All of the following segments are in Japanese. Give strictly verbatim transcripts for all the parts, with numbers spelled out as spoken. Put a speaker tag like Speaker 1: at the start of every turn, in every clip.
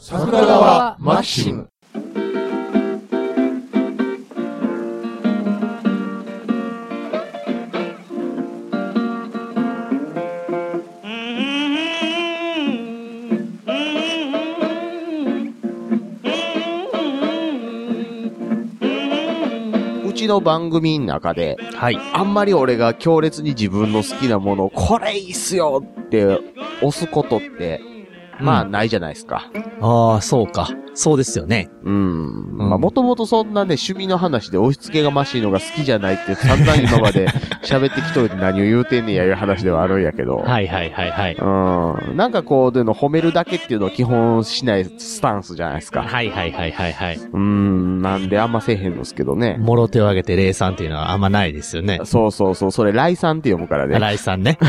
Speaker 1: 桜川マキシム。うちの番組の中で、はい、あんまり俺が強烈に自分の好きなものをこれいいっすよって押すことって、まあないじゃないですか。
Speaker 2: うん、ああ、そうか。そうですよね。
Speaker 1: うん。うん、まあもともとそんなね、趣味の話で押し付けがましいのが好きじゃないって散々今まで喋ってきといて何を言うてんねやいう話ではあるんやけど。
Speaker 2: はいはいはいはい。
Speaker 1: うん。なんかこう、での褒めるだけっていうのを基本しないスタンスじゃないですか。
Speaker 2: はいはいはいはいはい。
Speaker 1: うん。なんであんませえへんのですけどね。
Speaker 2: もろ手を挙げて礼賛っていうのはあんまないですよね。
Speaker 1: そうそうそう。それ来賛って読むからね。
Speaker 2: 来賛ね。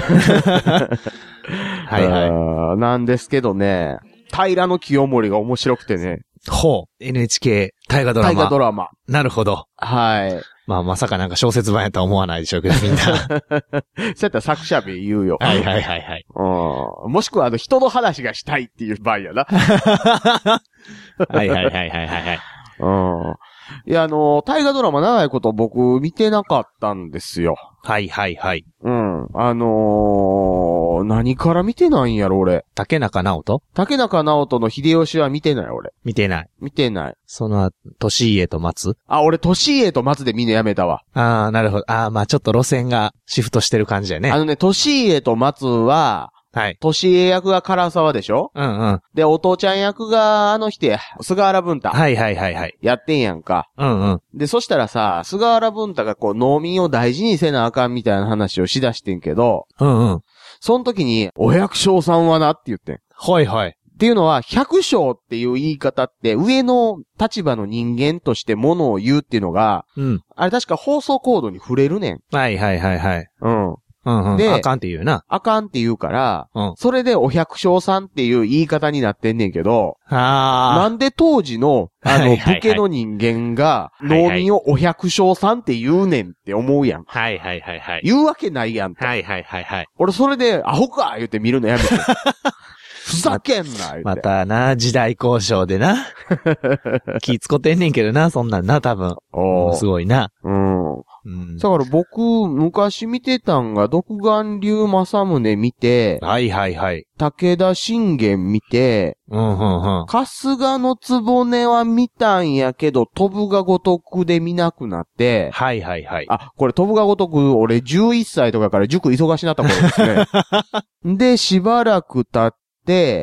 Speaker 2: はいはい。
Speaker 1: なんですけどね。平野清盛が面白くてね。
Speaker 2: ほう。エヌエイチケー 大河ドラマ。
Speaker 1: 大河ドラマ。
Speaker 2: なるほど。
Speaker 1: はい。
Speaker 2: まあまさかなんか小説版やとは思わないでしょうけど、みんな。そう
Speaker 1: やったら作者名言うよ。
Speaker 2: はいはいはいはい。
Speaker 1: うん。もしくはあの人の話がしたいっていう場合やな。
Speaker 2: はいはいはいはいはいはい。
Speaker 1: うん。いや、あの、大河ドラマ長いこと僕見てなかったんですよ。
Speaker 2: はいはいはい。
Speaker 1: うん。あのー、何から見てないんやろ、俺。
Speaker 2: 竹中直人
Speaker 1: 竹中直人の秀吉は見てない、俺。
Speaker 2: 見てない。
Speaker 1: 見てない。
Speaker 2: その、利家と松
Speaker 1: あ、俺、利家と松で見るのやめたわ。
Speaker 2: ああ、なるほど。ああ、まあちょっと路線がシフトしてる感じやね。
Speaker 1: あのね、利家と松は、はい。利家役が唐沢でしょ？
Speaker 2: うんうん。
Speaker 1: で、お父ちゃん役があの人や、菅原文太。
Speaker 2: はいはいはいはい。
Speaker 1: やってんやんか。
Speaker 2: うんうん。
Speaker 1: で、そしたらさ、菅原文太がこう、農民を大事にせなあかんみたいな話をしだしてんけど、
Speaker 2: うんうん。
Speaker 1: その時に、お百姓さんはなって言ってん。
Speaker 2: はいはい。
Speaker 1: っていうのは、百姓っていう言い方って、上の立場の人間としてものを言うっていうのが、うん。あれ確か放送コードに触れるねん。
Speaker 2: はいはいはいはい。
Speaker 1: うん。
Speaker 2: うんうん。で、あかんって言うな。
Speaker 1: あかんって言うから、
Speaker 2: うん。
Speaker 1: それでお百姓さんっていう言い方になってんねんけど、
Speaker 2: あ
Speaker 1: なんで当時の、あの、武家の人間が、農民をお百姓さんって言うねんって思うやん。
Speaker 2: はいはいはいはい。
Speaker 1: 言うわけないやん。
Speaker 2: はいはいはいはい。
Speaker 1: 俺それで、アホか言って見るのやめて。ふざけんな言って。
Speaker 2: またな、時代交渉でな。気使ってんねんけどな、そんなんな、多分。おー。すごいな。
Speaker 1: うん。うん、だから僕、昔見てたんが、独眼竜正宗見て、
Speaker 2: はいはいはい。
Speaker 1: 武田信玄見て、
Speaker 2: うんうんうん。
Speaker 1: 春日の局は見たんやけど、飛ぶが如くで見なくなって、
Speaker 2: はいはいはい。
Speaker 1: あ、これ飛ぶが如く、俺じゅういっさいとかから塾忙しなった頃ですね。で、しばらく経って、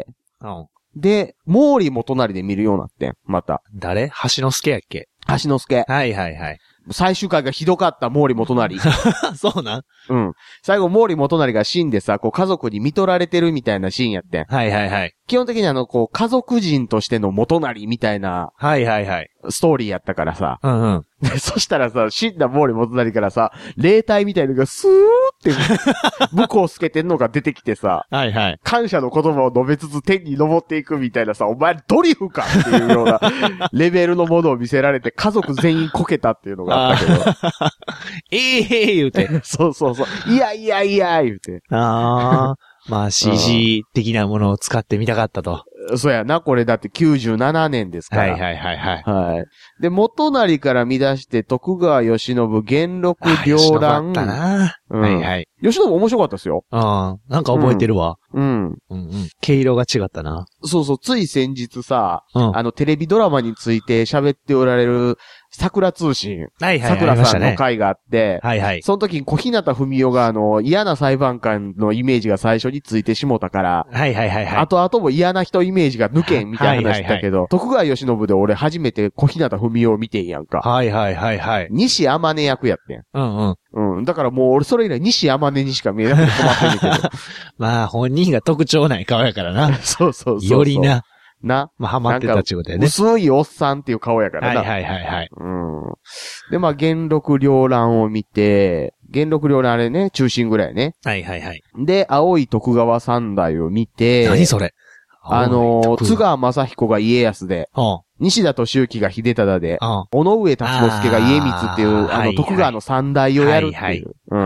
Speaker 1: うん、で、毛利元就で見るようになってん、また。
Speaker 2: 誰？橋之助やっけ？
Speaker 1: 橋之助。
Speaker 2: はいはいはい。
Speaker 1: 最終回がひどかった毛利元就。
Speaker 2: そうなん？
Speaker 1: うん。最後毛利元就が死んでさ、こう家族に見取られてるみたいなシーンやってん。
Speaker 2: はいはいはい。
Speaker 1: 基本的にあの、こう、家族人としての元就みたいな。
Speaker 2: はいはいはい。
Speaker 1: ストーリーやったからさ。
Speaker 2: うんうん。
Speaker 1: で、そしたらさ、死んだ毛利元就からさ、霊体みたいなのがスーって、向こう透けてんのが出てきてさ。
Speaker 2: はいはい。
Speaker 1: 感謝の言葉を述べつつ天に登っていくみたいなさ、お前ドリフかっていうようなレベルのものを見せられて家族全員こけたっていうのがあったけど。
Speaker 2: ええー、言うて。
Speaker 1: そうそうそう。いやいやいや、言うて。
Speaker 2: ああ。まあ シージー 的なものを使ってみたかったと。
Speaker 1: そうやな、これだってきゅうじゅうななねんですから。
Speaker 2: はいはいはいはい。
Speaker 1: はい。で、元就から見出して徳川慶喜、元禄両乱。
Speaker 2: あったな、うん。はいはい。
Speaker 1: 慶喜面白かったですよ。
Speaker 2: ああ、なんか覚えてるわ。
Speaker 1: うん。
Speaker 2: うんうん。毛色が違ったな。
Speaker 1: そうそう、つい先日さ、うん、あの、テレビドラマについて喋っておられる、桜通信。
Speaker 2: はいはい。
Speaker 1: 桜さんの会があって、
Speaker 2: はいはい。
Speaker 1: その時に小日向文世があの、嫌な裁判官のイメージが最初についてしもたから、
Speaker 2: はいはいはいはい。
Speaker 1: あとあとも嫌な人イメージが抜けんみたいな話だけど、徳川慶喜で俺初めて小日向文世を見てんやんか。
Speaker 2: はいはいはいはい。
Speaker 1: 西天音役やってん。
Speaker 2: うんうん。
Speaker 1: うん。だからもう俺それ以来西天音にしか見えなくて困ってんねんけど。
Speaker 2: まあ本人が特徴ない顔やからな。
Speaker 1: そうそうそう。
Speaker 2: よりな。
Speaker 1: な。
Speaker 2: まあ、ハマってたっちゅうことやね。
Speaker 1: 薄いおっさんっていう顔やからな。
Speaker 2: はいはいはいはい。
Speaker 1: うん。で、まあ、元禄両乱を見て、元禄両乱あれね、中心ぐらいね。
Speaker 2: はいはいはい。
Speaker 1: で、青い徳川三代を見て、
Speaker 2: 何それ？
Speaker 1: あの、津川雅彦が家康で、はあ、西田敏行が秀忠で、はあ、尾上達之助が家光っていう、あ, あの、徳川の三代をやるっていう。はいはい、うん。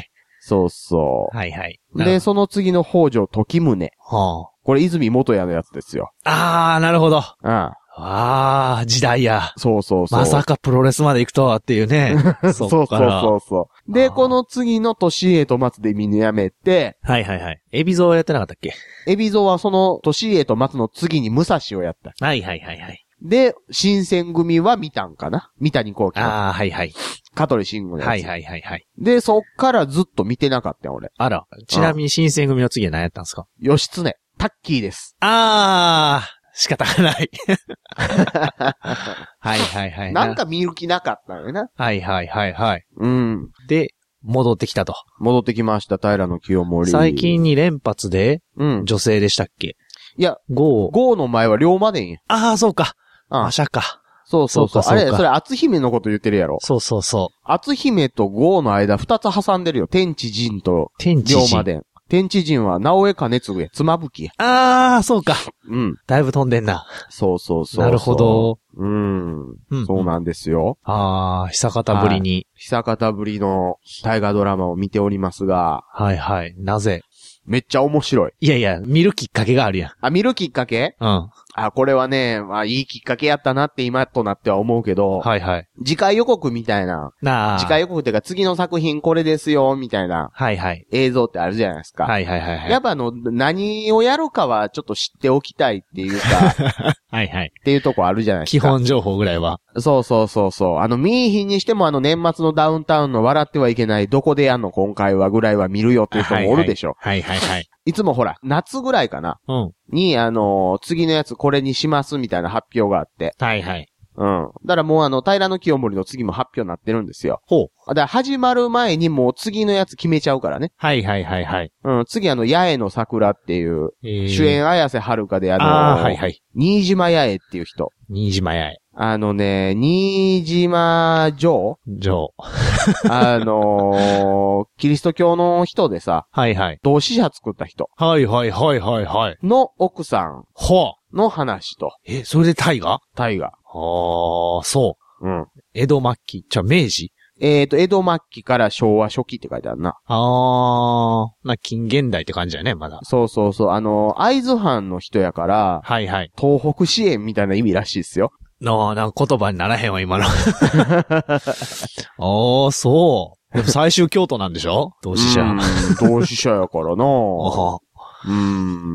Speaker 2: あったね。
Speaker 1: そうそう。
Speaker 2: はいはい。
Speaker 1: で、その次の北条時宗。
Speaker 2: はあ。
Speaker 1: これ泉元也のやつですよ。
Speaker 2: あー、なるほど。
Speaker 1: うん。
Speaker 2: あー、時代や。
Speaker 1: そうそうそう。
Speaker 2: まさかプロレスまで行くとはっていうね。
Speaker 1: そうそうそうそう。で、この次の年へと松で見ぬやめて。
Speaker 2: はいはいはい。海老蔵やってなかったっけ？
Speaker 1: 海老蔵はその年へと松の次に武蔵をやった。
Speaker 2: はいはいはいはい。
Speaker 1: で、新選組は見たんかな？三谷幸喜。
Speaker 2: ああ、はいはい。
Speaker 1: 香取慎吾のやつ。
Speaker 2: はいはいはいはい。
Speaker 1: で、そっからずっと見てなかったよ、俺。
Speaker 2: あら。ちなみに新選組の次は何やったんですか？
Speaker 1: 義経。タッキーです。
Speaker 2: ああ、仕方がない。はいはいはい。
Speaker 1: なんか見る気なかったのよな。
Speaker 2: はいはいはいはい。
Speaker 1: うん。
Speaker 2: で、戻ってきたと。
Speaker 1: 戻ってきました、平清盛。
Speaker 2: 最近に連発で、うん。女性でしたっけ？いや、ゴー。
Speaker 1: ゴーの前は龍馬伝や。
Speaker 2: ああ、そうか。あ、馬車か。
Speaker 1: そうそうそう。あれ、それ、篤姫のこと言ってるやろ。
Speaker 2: そうそうそう。
Speaker 1: 篤姫とゴーの間二つ挟んでるよ。天地人と龍馬伝。天地人は直江兼次や。妻夫木や。
Speaker 2: ああ、そうか。うん。だいぶ飛んでんな。
Speaker 1: そうそうそう。
Speaker 2: なるほど。
Speaker 1: うん。うん、そうなんですよ。
Speaker 2: ああ、久方ぶりに。
Speaker 1: 久方ぶりの大河ドラマを見ておりますが。
Speaker 2: はいはい。なぜ？
Speaker 1: めっちゃ面白い。
Speaker 2: いやいや、見るきっかけがあるやん。
Speaker 1: あ、見るきっかけ？うん。あ、これはね、まあ、いいきっかけやったなって今となっては思うけど。はいはい。次回予告みたいな。なあ。次回予告っていうか次の作品これですよ、みたいな。はいはい。映像ってあるじゃないですか。はいはいはい、はい。やっぱあの、何をやるかはちょっと知っておきたいっていうか。はいはい。っていうとこあるじゃないですか。基本情報ぐらいは。そうそうそうそう。あの、見いひんにしてもあの年末のダウンタウンの笑ってはいけないどこでやんの今回はぐらいは見るよっていう人もおるでしょ。はいはい、はいはいはい。いつもほら、夏ぐらいかな。うん。に、あのー、次のやつこれにしますみたいな発表があって。はいはい。うん。だからもうあの、平清盛の次も発表になってるんですよ。ほう。だから始まる前にもう次のやつ決めちゃうからね。はいはいはいはい。うん。次あの、八重の桜っていう、えー、主演綾瀬はるかであのー、あはいはい。新島八重っていう人。新島八重。あのね、新島城城。あのー、キリスト教の人でさ。はいはい。同志社作った人。はいはいはいはいはい。の奥さん。はの話と。え、それで大河？大河。はあ、そう。うん。江戸末期。じゃあ明治？えっと、江戸末期から昭和初期って書いてあるな。あー。まあ、近現代って感じだよね、まだ。そうそうそう。あの、会津藩の人やから、はいはい。東北支援みたいな意味らしいですよ。なあ、なんか言葉にならへんわ、今の。ああ、そう。でも最終京都なんでしょ？同志社。同志社やからなあうん。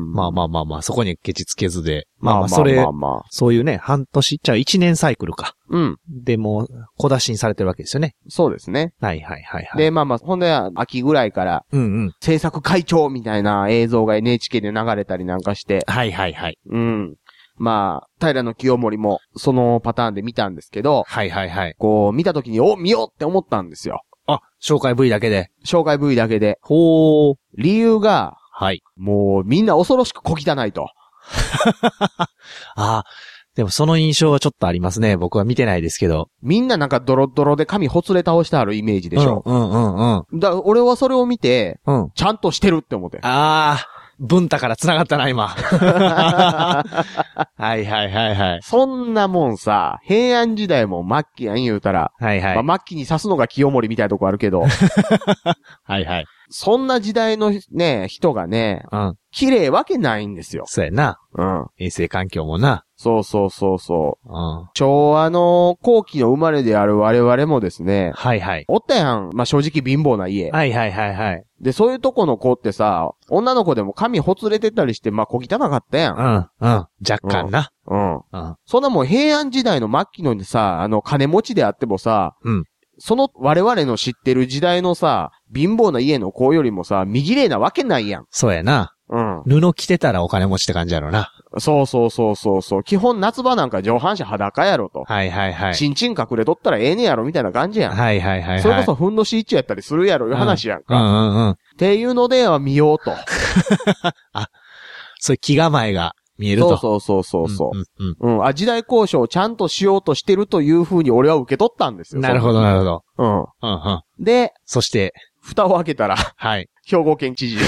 Speaker 1: まあまあまあまあ、そこにケチつけずで。まあまあ、それ、まあまあまあ、そういうね、半年、じゃあ一年サイクルか。うん。でも、小出しにされてるわけですよね。そうですね。はいはいはいはい。で、まあまあ、ほんで、秋ぐらいから、うんうん。制作会長みたいな映像が エヌエイチケー で流れたりなんかして。はいはいはい。うん。まあ、平清盛もそのパターンで見たんですけど。はいはいはい。こう、見たときに、お、見ようって思ったんですよ。あ、紹介 ブイ だけで。紹介 ブイ だけで。ほー。理由が、はい。もう、みんな恐ろしく小汚いと。ああ、でもその印象はちょっとありますね。僕は見てないですけど。みんななんかドロドロで髪ほつれ倒してあるイメージでしょ。うんうんうんうん。だ俺はそれを見て、うん。ちゃんとしてるって思って。ああ。文太から繋がったな、今。はいはいはいはい。そんなもんさ、平安時代も末期やん言うたら。はいはい。まあ、末期に刺すのが清盛みたいなとこあるけど。はいはい。そんな時代のね、人がね、うん。綺麗わけないんですよ。そうやな。うん。衛生環境もな。そうそうそうそう。うん。昭和の後期の生まれである我々もですね。はいはい。おったやん。まあ、正直貧乏な家。はいはいはいはい。で、そういうとこの子ってさ、女の子でも髪ほつれてたりして、まあ、小汚かったやん。うん、うん。若干な。うん。うん。うん、そんなもん平安時代の末期のさ、あの、金持ちであってもさ、うん。その我々の知ってる時代のさ、貧乏な家の子よりもさ、見綺麗なわけないやん。そうやな。うん。布着てたらお金持ちって感じやろな。そうそうそうそうそう。基本夏場なんか上半身裸やろと。はいはいはい。チンチン隠れとったらええねやろみたいな感じやん。はいはいはい、はい。それこそふんどし一丁やったりするやろいう話やんか。うん、うんうんうん。っていうのでは見ようと。あ、そういう気構えが見えると。そうそうそうそう。うん、うん、うん。うん。あ、時代交渉をちゃんとしようとしてるという風に俺は受け取ったんですよ。なるほどなるほど。うん。うんうん。で、そして、蓋を開けたら、はい。兵庫県知事。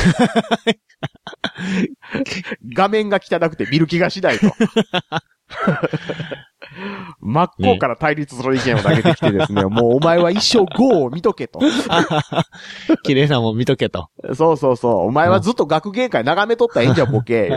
Speaker 1: 画面が汚くて見る気がしないと。
Speaker 3: 真っ向から対立する意見を投げてきてですね、ねもうお前は一生ゴーを見とけと。
Speaker 2: 綺麗なもん見とけと。
Speaker 3: そうそうそう。お前はずっと学芸会眺めとったらええんじゃん、ボケ。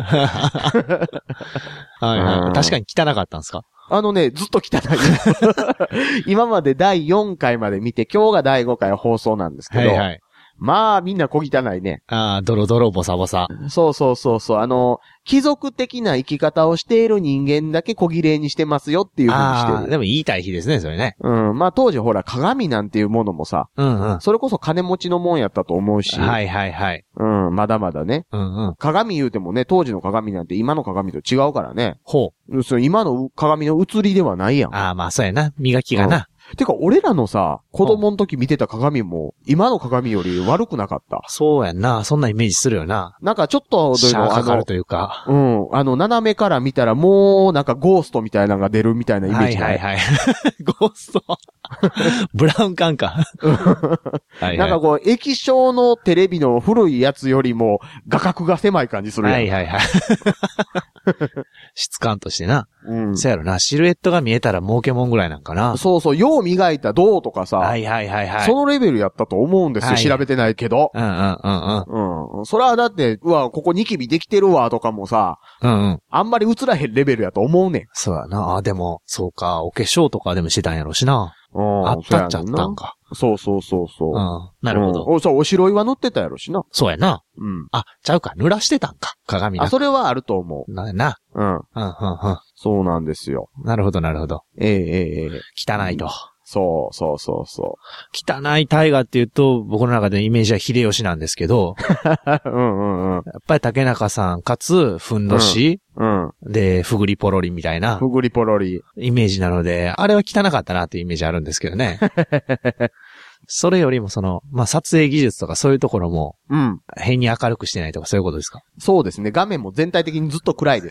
Speaker 2: はいはい。確かに汚かったんですか？
Speaker 3: あのね、ずっと汚い。今までだいよんかいまで見て、今日がだいごかい放送なんですけど、はいはい、まあみんな小汚いね。
Speaker 2: ああ、ドロドロボサボサ。
Speaker 3: そうそうそうそう。あの、貴族的な生き方をしている人間だけ小綺麗にしてますよっていう風にしてる。
Speaker 2: ああ、でもいい対比ですね、それね。
Speaker 3: うん。まあ当時ほら鏡なんていうものもさ、うんうん。それこそ金持ちのもんやったと思うし。
Speaker 2: はいはいはい。
Speaker 3: うん、まだまだね。うんうん。鏡言うてもね、当時の鏡なんて今の鏡と違うからね。ほう。そ今の鏡の映りではないやん。
Speaker 2: ああ、まあそうやな。磨きがな。
Speaker 3: うん、てか、俺らのさ、子供の時見てた鏡も、今の鏡より悪くなかった。
Speaker 2: そうやんな。そんなイメージするよな。
Speaker 3: なんかちょっと、
Speaker 2: シャーかかるというか。
Speaker 3: うん。あの、斜めから見たらもう、なんかゴーストみたいなのが出るみたいなイメージが。
Speaker 2: はいはいはい。ゴースト。ブラウン管か。はいはい、
Speaker 3: なんかこう、液晶のテレビの古いやつよりも、画角が狭い感じするやん。
Speaker 2: はいはいはい。質感としてな。うん。そうやろな。シルエットが見えたら儲けもんぐらいなんかな。
Speaker 3: そうそう。よう磨いた銅とかさ。
Speaker 2: はいはいはいはい。
Speaker 3: そのレベルやったと思うんですよ。はい、調べてないけど。
Speaker 2: うんうんうんう
Speaker 3: ん。うん。それはだって、うわ、ここニキビできてるわとかもさ。うんうん。あんまり映らへんレベルやと思うねん。
Speaker 2: そうやな。あ、でも、そうか。お化粧とかでもしてたんやろしな。うん。あったっちゃったんか。
Speaker 3: そうそうそうそう。うん。
Speaker 2: なるほど。
Speaker 3: うん、そう、お白岩塗ってたやろしな。
Speaker 2: そうやな。うん。あ、ちゃうか。濡らしてたんか。鏡な。
Speaker 3: あ、それはあると思
Speaker 2: う。な、な。うん。うん、うん、うん。
Speaker 3: そうなんですよ。
Speaker 2: なるほど、なるほど。ええええ汚いと。
Speaker 3: そうそうそうそう。
Speaker 2: 汚い大河って言うと、僕の中でのイメージは秀吉なんですけど。うんうんうん。やっぱり竹中さんかつ、ふんどし、うん、うん。で、ふぐりぽろりみたいな。
Speaker 3: ふぐりぽろり。
Speaker 2: イメージなので、あれは汚かったなっていうイメージあるんですけどね。それよりもその、まあ、撮影技術とかそういうところも、うん。変に明るくしてないとかそういうことですか？
Speaker 3: そうですね。画面も全体的にずっと暗いです。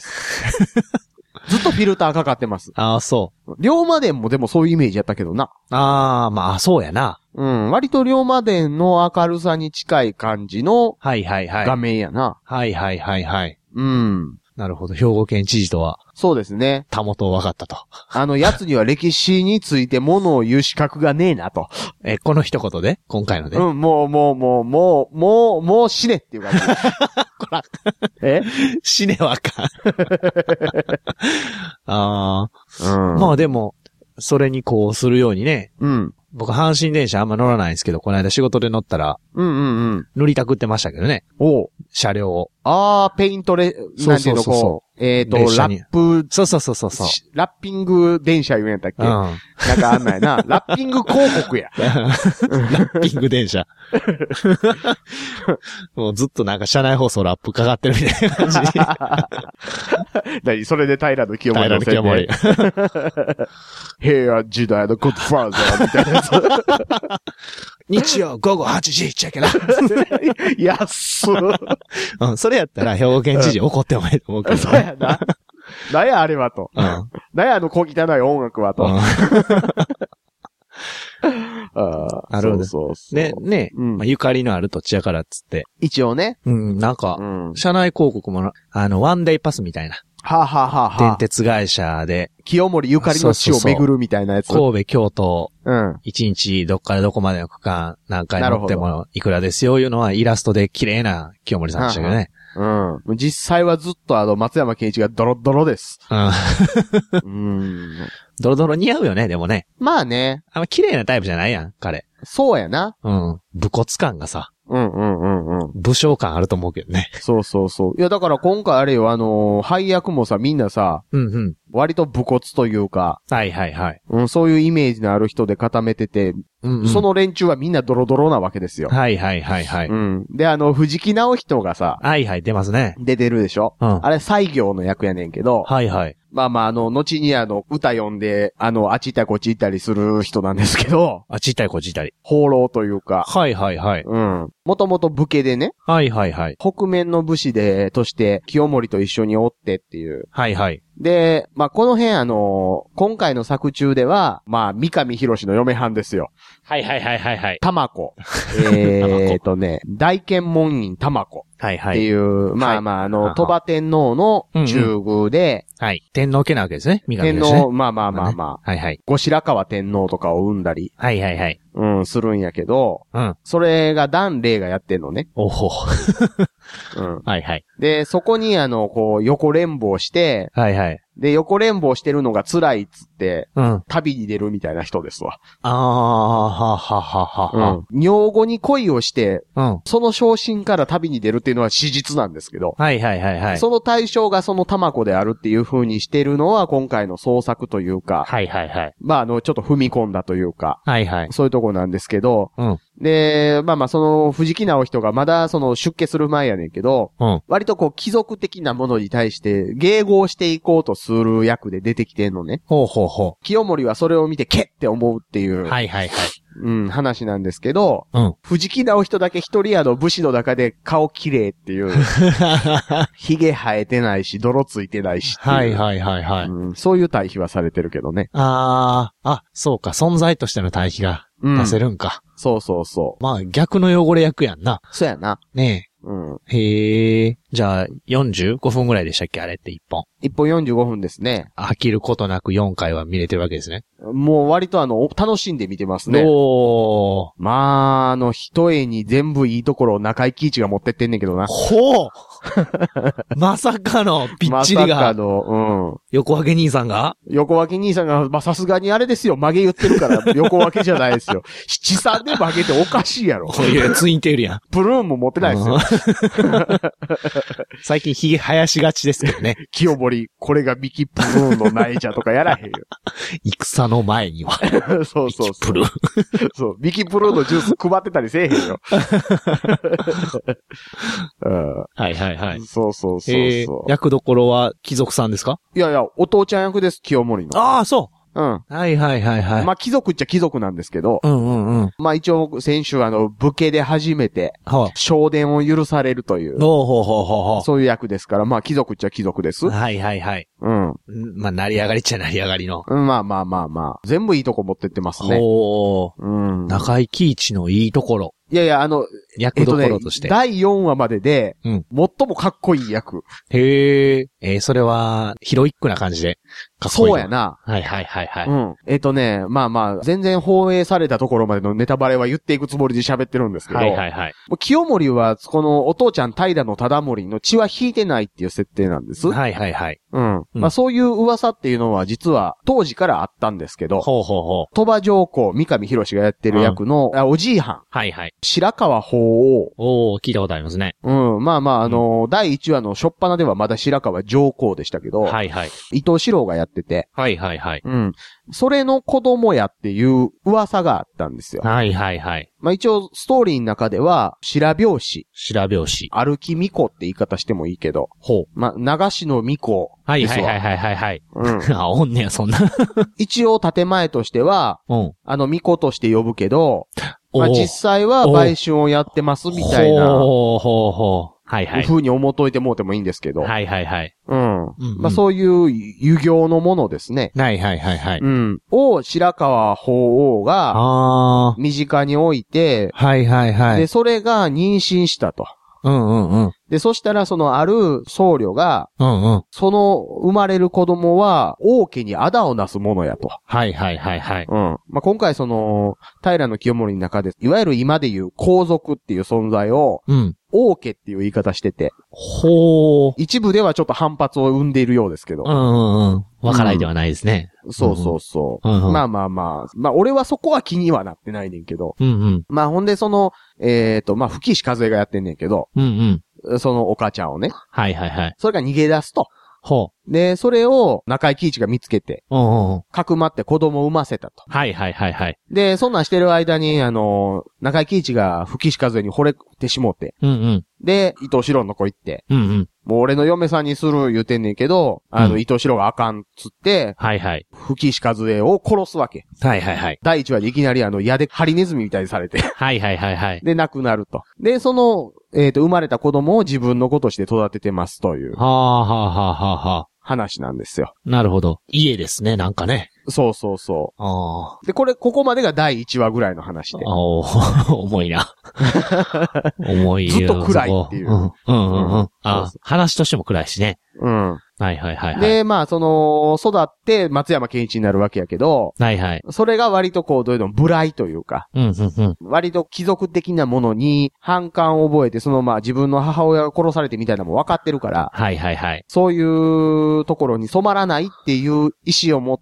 Speaker 3: ずっとフィルターかかってます。
Speaker 2: ああ、そう。
Speaker 3: 龍馬伝もでもそういうイメージやったけどな。
Speaker 2: ああ、まあ、そうやな。
Speaker 3: うん。割と龍馬伝の明るさに近い感じの、はいはいはい。画面やな。
Speaker 2: はいはいはいはい。うん。なるほど。兵庫県知事とは。
Speaker 3: そうですね。
Speaker 2: たもとを分かったと。
Speaker 3: あの、奴には歴史についてものを言う資格がねえなと。
Speaker 2: え、この一言で今回ので。
Speaker 3: うん、もう、もう、もう、もう、もう、もう死ねっていう感じ。こ
Speaker 2: ら。え死ねはあかん。ああ、うん。まあでも、それにこうするようにね。うん。僕、阪神電車あんま乗らないんですけど、この間仕事で乗ったら、うんうんうん。塗りたくってましたけどね。おう。車両を。
Speaker 3: あー、ペイントレ、なんていうの、こう。えっと、ラップ。
Speaker 2: そうそうそうそう。
Speaker 3: ラッピング電車言うんやったっけ？うん。なんかあんないな。ラッピング広告や。ラ
Speaker 2: ッピング電車。もうずっとなんか車内放送ラップかかってるみたいな感じ。
Speaker 3: 何それで平の清盛の宣伝。平安時代のゴッドファーザーみたいなやつ。
Speaker 2: 日曜午後はちじチェケな。
Speaker 3: 安っ。
Speaker 2: うん、それやったら兵庫県知事怒ってもいいと思うけど、ね。
Speaker 3: そうやな。なんやあれはと。うん、なんやあの小汚い音楽はと。うん、
Speaker 2: あなるほど。そうそうそう。で、ね、うんまあ、ゆかりのある土地やからっつって。
Speaker 3: 一応ね。
Speaker 2: うん、なんか、うん、車内広告も、あの、ワンデイパスみたいな。
Speaker 3: はあ、はあははあ、
Speaker 2: 電鉄会社で。
Speaker 3: 清盛ゆかりの地を巡るみたいなやつ。
Speaker 2: そうそうそう神戸、京都。うん。一日どっからどこまでの区間何回乗ってもいくらですよいうのはイラストで綺麗な清盛さんでしたけどね。
Speaker 3: うん。実際はずっとあの、松山健一がドロドロです。うん。
Speaker 2: うん。ドロドロ似合うよね、でもね。
Speaker 3: まあね。
Speaker 2: あんま綺麗なタイプじゃないやん、彼。
Speaker 3: そうやな。
Speaker 2: うん。武骨感がさ。
Speaker 3: うんうんうんうん。
Speaker 2: 武将感あると思うけどね。
Speaker 3: そうそうそう。いやだから今回あれよ、あのー、配役もさ、みんなさ、うんうん。割と武骨というか。
Speaker 2: はいはいはい。
Speaker 3: うん、そういうイメージのある人で固めてて、うんうん、その連中はみんなドロドロなわけですよ。
Speaker 2: はいはいはいはい。
Speaker 3: うん。で、あの、藤木直人がさ。
Speaker 2: はいはい、出ますね。
Speaker 3: 出てるでしょ。うん。あれ、西行の役やねんけど。
Speaker 2: はいはい。
Speaker 3: まあまあ、あの、後にあの、歌読んで、あの、あっち行ったりこっち行ったりする人なんですけど。
Speaker 2: あっち行ったりこっち行ったり。
Speaker 3: 放浪というか。
Speaker 2: はいはいはい。
Speaker 3: うん。ももともと武家でね。
Speaker 2: はいはいはい。
Speaker 3: 北面の武士で、として、清盛と一緒におってっていう。
Speaker 2: はいはい。
Speaker 3: で、まあ、この辺あの、今回の作中では、まあ、三上博史の嫁はんですよ。
Speaker 2: はいはいはいはいはい。
Speaker 3: 玉子。えーとね、大剣門院玉子。はいはい。っていう、はい、まあまあ、あの、鳥羽天皇の中宮で、
Speaker 2: うんうん、はい。天皇家なわけですね。三上
Speaker 3: 博史、ね。天皇、まあまあまあまあ。
Speaker 2: はいはい。
Speaker 3: 後白河天皇とかを生んだり。
Speaker 2: はいはいはい。
Speaker 3: うん、するんやけど、
Speaker 2: うん。
Speaker 3: それが檀れいがやってんのね。
Speaker 2: おほ。
Speaker 3: うん。
Speaker 2: はいはい。
Speaker 3: で、そこにあの、こう、横連棒して、
Speaker 2: はいはい。
Speaker 3: で、横連棒してるのが辛いっつって、うん。旅に出るみたいな人ですわ。
Speaker 2: あー、ははははは。
Speaker 3: うん。女房に恋をして、うん。その昇進から旅に出るっていうのは史実なんですけど。
Speaker 2: はいはいはいはい。
Speaker 3: その対象がその玉子であるっていう風にしてるのは今回の創作というか。
Speaker 2: はいはいはい。
Speaker 3: まあ、あの、ちょっと踏み込んだというか。
Speaker 2: はいはい。
Speaker 3: そういうとこなんですけど。
Speaker 2: うん。
Speaker 3: で、まあまあ、その、藤木直人がまだその出家する前やねんけど、うん。割とこう、貴族的なものに対して迎合していこうとする役で出てきてんのね。
Speaker 2: ほうほうほう。
Speaker 3: 清盛はそれを見て、けって思うっていう。
Speaker 2: はいはいはい。
Speaker 3: うん、話なんですけど、
Speaker 2: うん。
Speaker 3: 藤木直人だけ一人あの武士の中で顔綺麗っていう。髭生えてないし、泥ついてないしっていう。
Speaker 2: はいはいはいはい、
Speaker 3: うん。そういう対比はされてるけどね。
Speaker 2: あー、あ、そうか、存在としての対比が出せるんか。
Speaker 3: うん、そうそうそう。
Speaker 2: まあ逆の汚れ役やんな。
Speaker 3: そうやな。
Speaker 2: ねえ。
Speaker 3: うん。
Speaker 2: へえ。じゃあ、よんじゅうごふんぐらいでしたっけあれっていっぽん。
Speaker 3: いっぽんよんじゅうごふんですね。
Speaker 2: 飽きることなくよんかいは見れてるわけですね。
Speaker 3: もう割とあの、楽しんで見てますね。
Speaker 2: おー。
Speaker 3: まあ、あの、一重に全部いいところを中井貴一が持ってってんねんけどな。
Speaker 2: ほうまさかの、ぴっちりが。
Speaker 3: まさかの、うん。
Speaker 2: 横分け兄さんが
Speaker 3: 横分け兄さんが、まあ、さすがにあれですよ。曲げ言ってるから、横分けじゃないですよ。七三で曲げておかしいやろ。
Speaker 2: いや、ツインテールやん。
Speaker 3: プルーンも持ってないですよ。
Speaker 2: 最近髭生やしがちですけどね。
Speaker 3: 清盛、これがミキプルーンのないじゃとかやらへんよ。
Speaker 2: 戦の前には。
Speaker 3: そうそうそう。
Speaker 2: ミキプルーン。
Speaker 3: そう、ミキプルーンのジュース配ってたりせえへんよ。
Speaker 2: うん、はいはいはい。
Speaker 3: そうそうそうそう、えー。
Speaker 2: 役どころは貴族さんですか？
Speaker 3: いやいや、お父ちゃん役です、清盛の。
Speaker 2: ああ、そう。
Speaker 3: うん。
Speaker 2: はいはいはいはい。
Speaker 3: まあ、貴族っちゃ貴族なんですけど。
Speaker 2: うんうんうん。
Speaker 3: まあ、一応、先週あの、武家で初めて、はあ、昇殿を許されるという。
Speaker 2: ほうほうほうほう。
Speaker 3: そういう役ですから、まあ、貴族っちゃ貴族です。
Speaker 2: はいはいはい。
Speaker 3: うん。
Speaker 2: まあ、成り上がりっちゃ成り上がりの。
Speaker 3: うん、まあまあまあまあ。全部いいとこ持ってってますね。
Speaker 2: ほ
Speaker 3: う。うん。
Speaker 2: 中井貴一のいいところ。
Speaker 3: いやいや、あの、
Speaker 2: 役どころとして。
Speaker 3: えっとね、だいよんわまでで、うん、最もかっこいい役。
Speaker 2: へえ。えー、それは、ヒロイックな感じで。かっこいい。
Speaker 3: そうやな。
Speaker 2: はいはいはいはい。
Speaker 3: うん。えっとね、まあまあ、全然放映されたところまでのネタバレは言っていくつもりで喋ってるんですけど。
Speaker 2: はいはいはい。
Speaker 3: 清盛は、このお父ちゃん平の忠盛の血は引いてないっていう設定なんです。
Speaker 2: はいはいはい。
Speaker 3: うん。うん、まあそういう噂っていうのは実は当時からあったんですけど。
Speaker 2: ほうほうほう。
Speaker 3: 鳥羽上皇、三上博史がやってる役の、うん、あおじいはん。
Speaker 2: はいはい。
Speaker 3: 白川法皇。
Speaker 2: おー、聞いたことありますね。
Speaker 3: うん。まあまあ、あのーうん、だいいちわの初っ端ではまだ白川上皇でしたけど。
Speaker 2: はいはい。
Speaker 3: 伊藤四郎がやってて。
Speaker 2: はいはいはい。
Speaker 3: うん。それの子供やっていう噂があったんですよ。
Speaker 2: はいはいはい。
Speaker 3: まあ一応、ストーリーの中では、白拍子。
Speaker 2: 白拍子。
Speaker 3: 歩き巫女って言い方してもいいけど。
Speaker 2: ほう。
Speaker 3: まあ、流しの巫女。
Speaker 2: はいはいはいはいはいはい。
Speaker 3: うん。
Speaker 2: あ、おんねや、そんな。
Speaker 3: 一応、建前としては、
Speaker 2: うん。
Speaker 3: あの、巫女として呼ぶけど、まあ実際は売春をやってますみたいな。
Speaker 2: ほうほうほう。はいはい。
Speaker 3: 風に思っといてもうてもいいんですけど。
Speaker 2: はいはいはい。
Speaker 3: うん。うんうん、まあそういう遊行のものですね。
Speaker 2: はいはいはいはい。
Speaker 3: うん。を白川法皇が、身近に置いて、
Speaker 2: はいはいはい。
Speaker 3: で、それが妊娠したと。
Speaker 2: うんうんうん。
Speaker 3: で、そしたらそのある僧侶が、
Speaker 2: うんうん。
Speaker 3: その生まれる子供は王家に仇をなすものやと。
Speaker 2: はいはいはいはい。
Speaker 3: うん。まあ、今回その、平清盛の中で、いわゆる今でいう皇族っていう存在を、うん。王家っていう言い方してて。
Speaker 2: ほー。
Speaker 3: 一部ではちょっと反発を生んでいるようですけど。
Speaker 2: うんうんうん。わからないではないですね。
Speaker 3: うん、そうそうそう。うんうん、まあまあまあ。まあ俺はそこは気にはなってないねんけど。
Speaker 2: うんうん。
Speaker 3: まあほんでその、えっと、まあ吹石和恵がやってんねんけど。
Speaker 2: うん
Speaker 3: うん。そのお母ちゃんをね。
Speaker 2: はいはいはい。
Speaker 3: それが逃げ出すと。
Speaker 2: ほ
Speaker 3: う。で、それを中井貴一が見つけて、
Speaker 2: うんうん。
Speaker 3: かくまって子供を産ませたと。
Speaker 2: はいはいはいはい。
Speaker 3: で、そんなんしてる間に、あの、中井貴一が吹石和恵に惚れてしもって。
Speaker 2: うんうん。
Speaker 3: で、伊藤四郎の子行って。
Speaker 2: うんうん。
Speaker 3: もう俺の嫁さんにする言うてんねんけど、あの、伊藤四郎があかんっつって、
Speaker 2: はいはい。
Speaker 3: 吹石和恵を殺すわけ。
Speaker 2: はいはいはい。
Speaker 3: だいいちわでいきなりあの、矢でハリネズミみたいにされて。
Speaker 2: はいはいはいはい。
Speaker 3: で、亡くなると。で、その、えっと、生まれた子供を自分の子として育ててますという。
Speaker 2: はあはあはあはあはあ。
Speaker 3: 話なんですよ。
Speaker 2: なるほど。家ですね、なんかね。
Speaker 3: そうそうそう。
Speaker 2: あ
Speaker 3: で、これ、ここまでがだいいちわぐらいの話で。
Speaker 2: ああ、重いな。重いよ。
Speaker 3: ずっと暗いっていう。うん
Speaker 2: うんうんうん。あ話としても暗いしね。
Speaker 3: うん。
Speaker 2: はいはいはい、はい。
Speaker 3: で、まあ、その、育って松山健一になるわけやけど、
Speaker 2: はいはい。
Speaker 3: それが割とこう、どういうの、無頼というか、
Speaker 2: うんうんうん。
Speaker 3: 割と貴族的なものに反感を覚えて、そのまあ自分の母親が殺されてみたいなのも分かってるから、
Speaker 2: はいはいはい。
Speaker 3: そういうところに染まらないっていう意思を持って、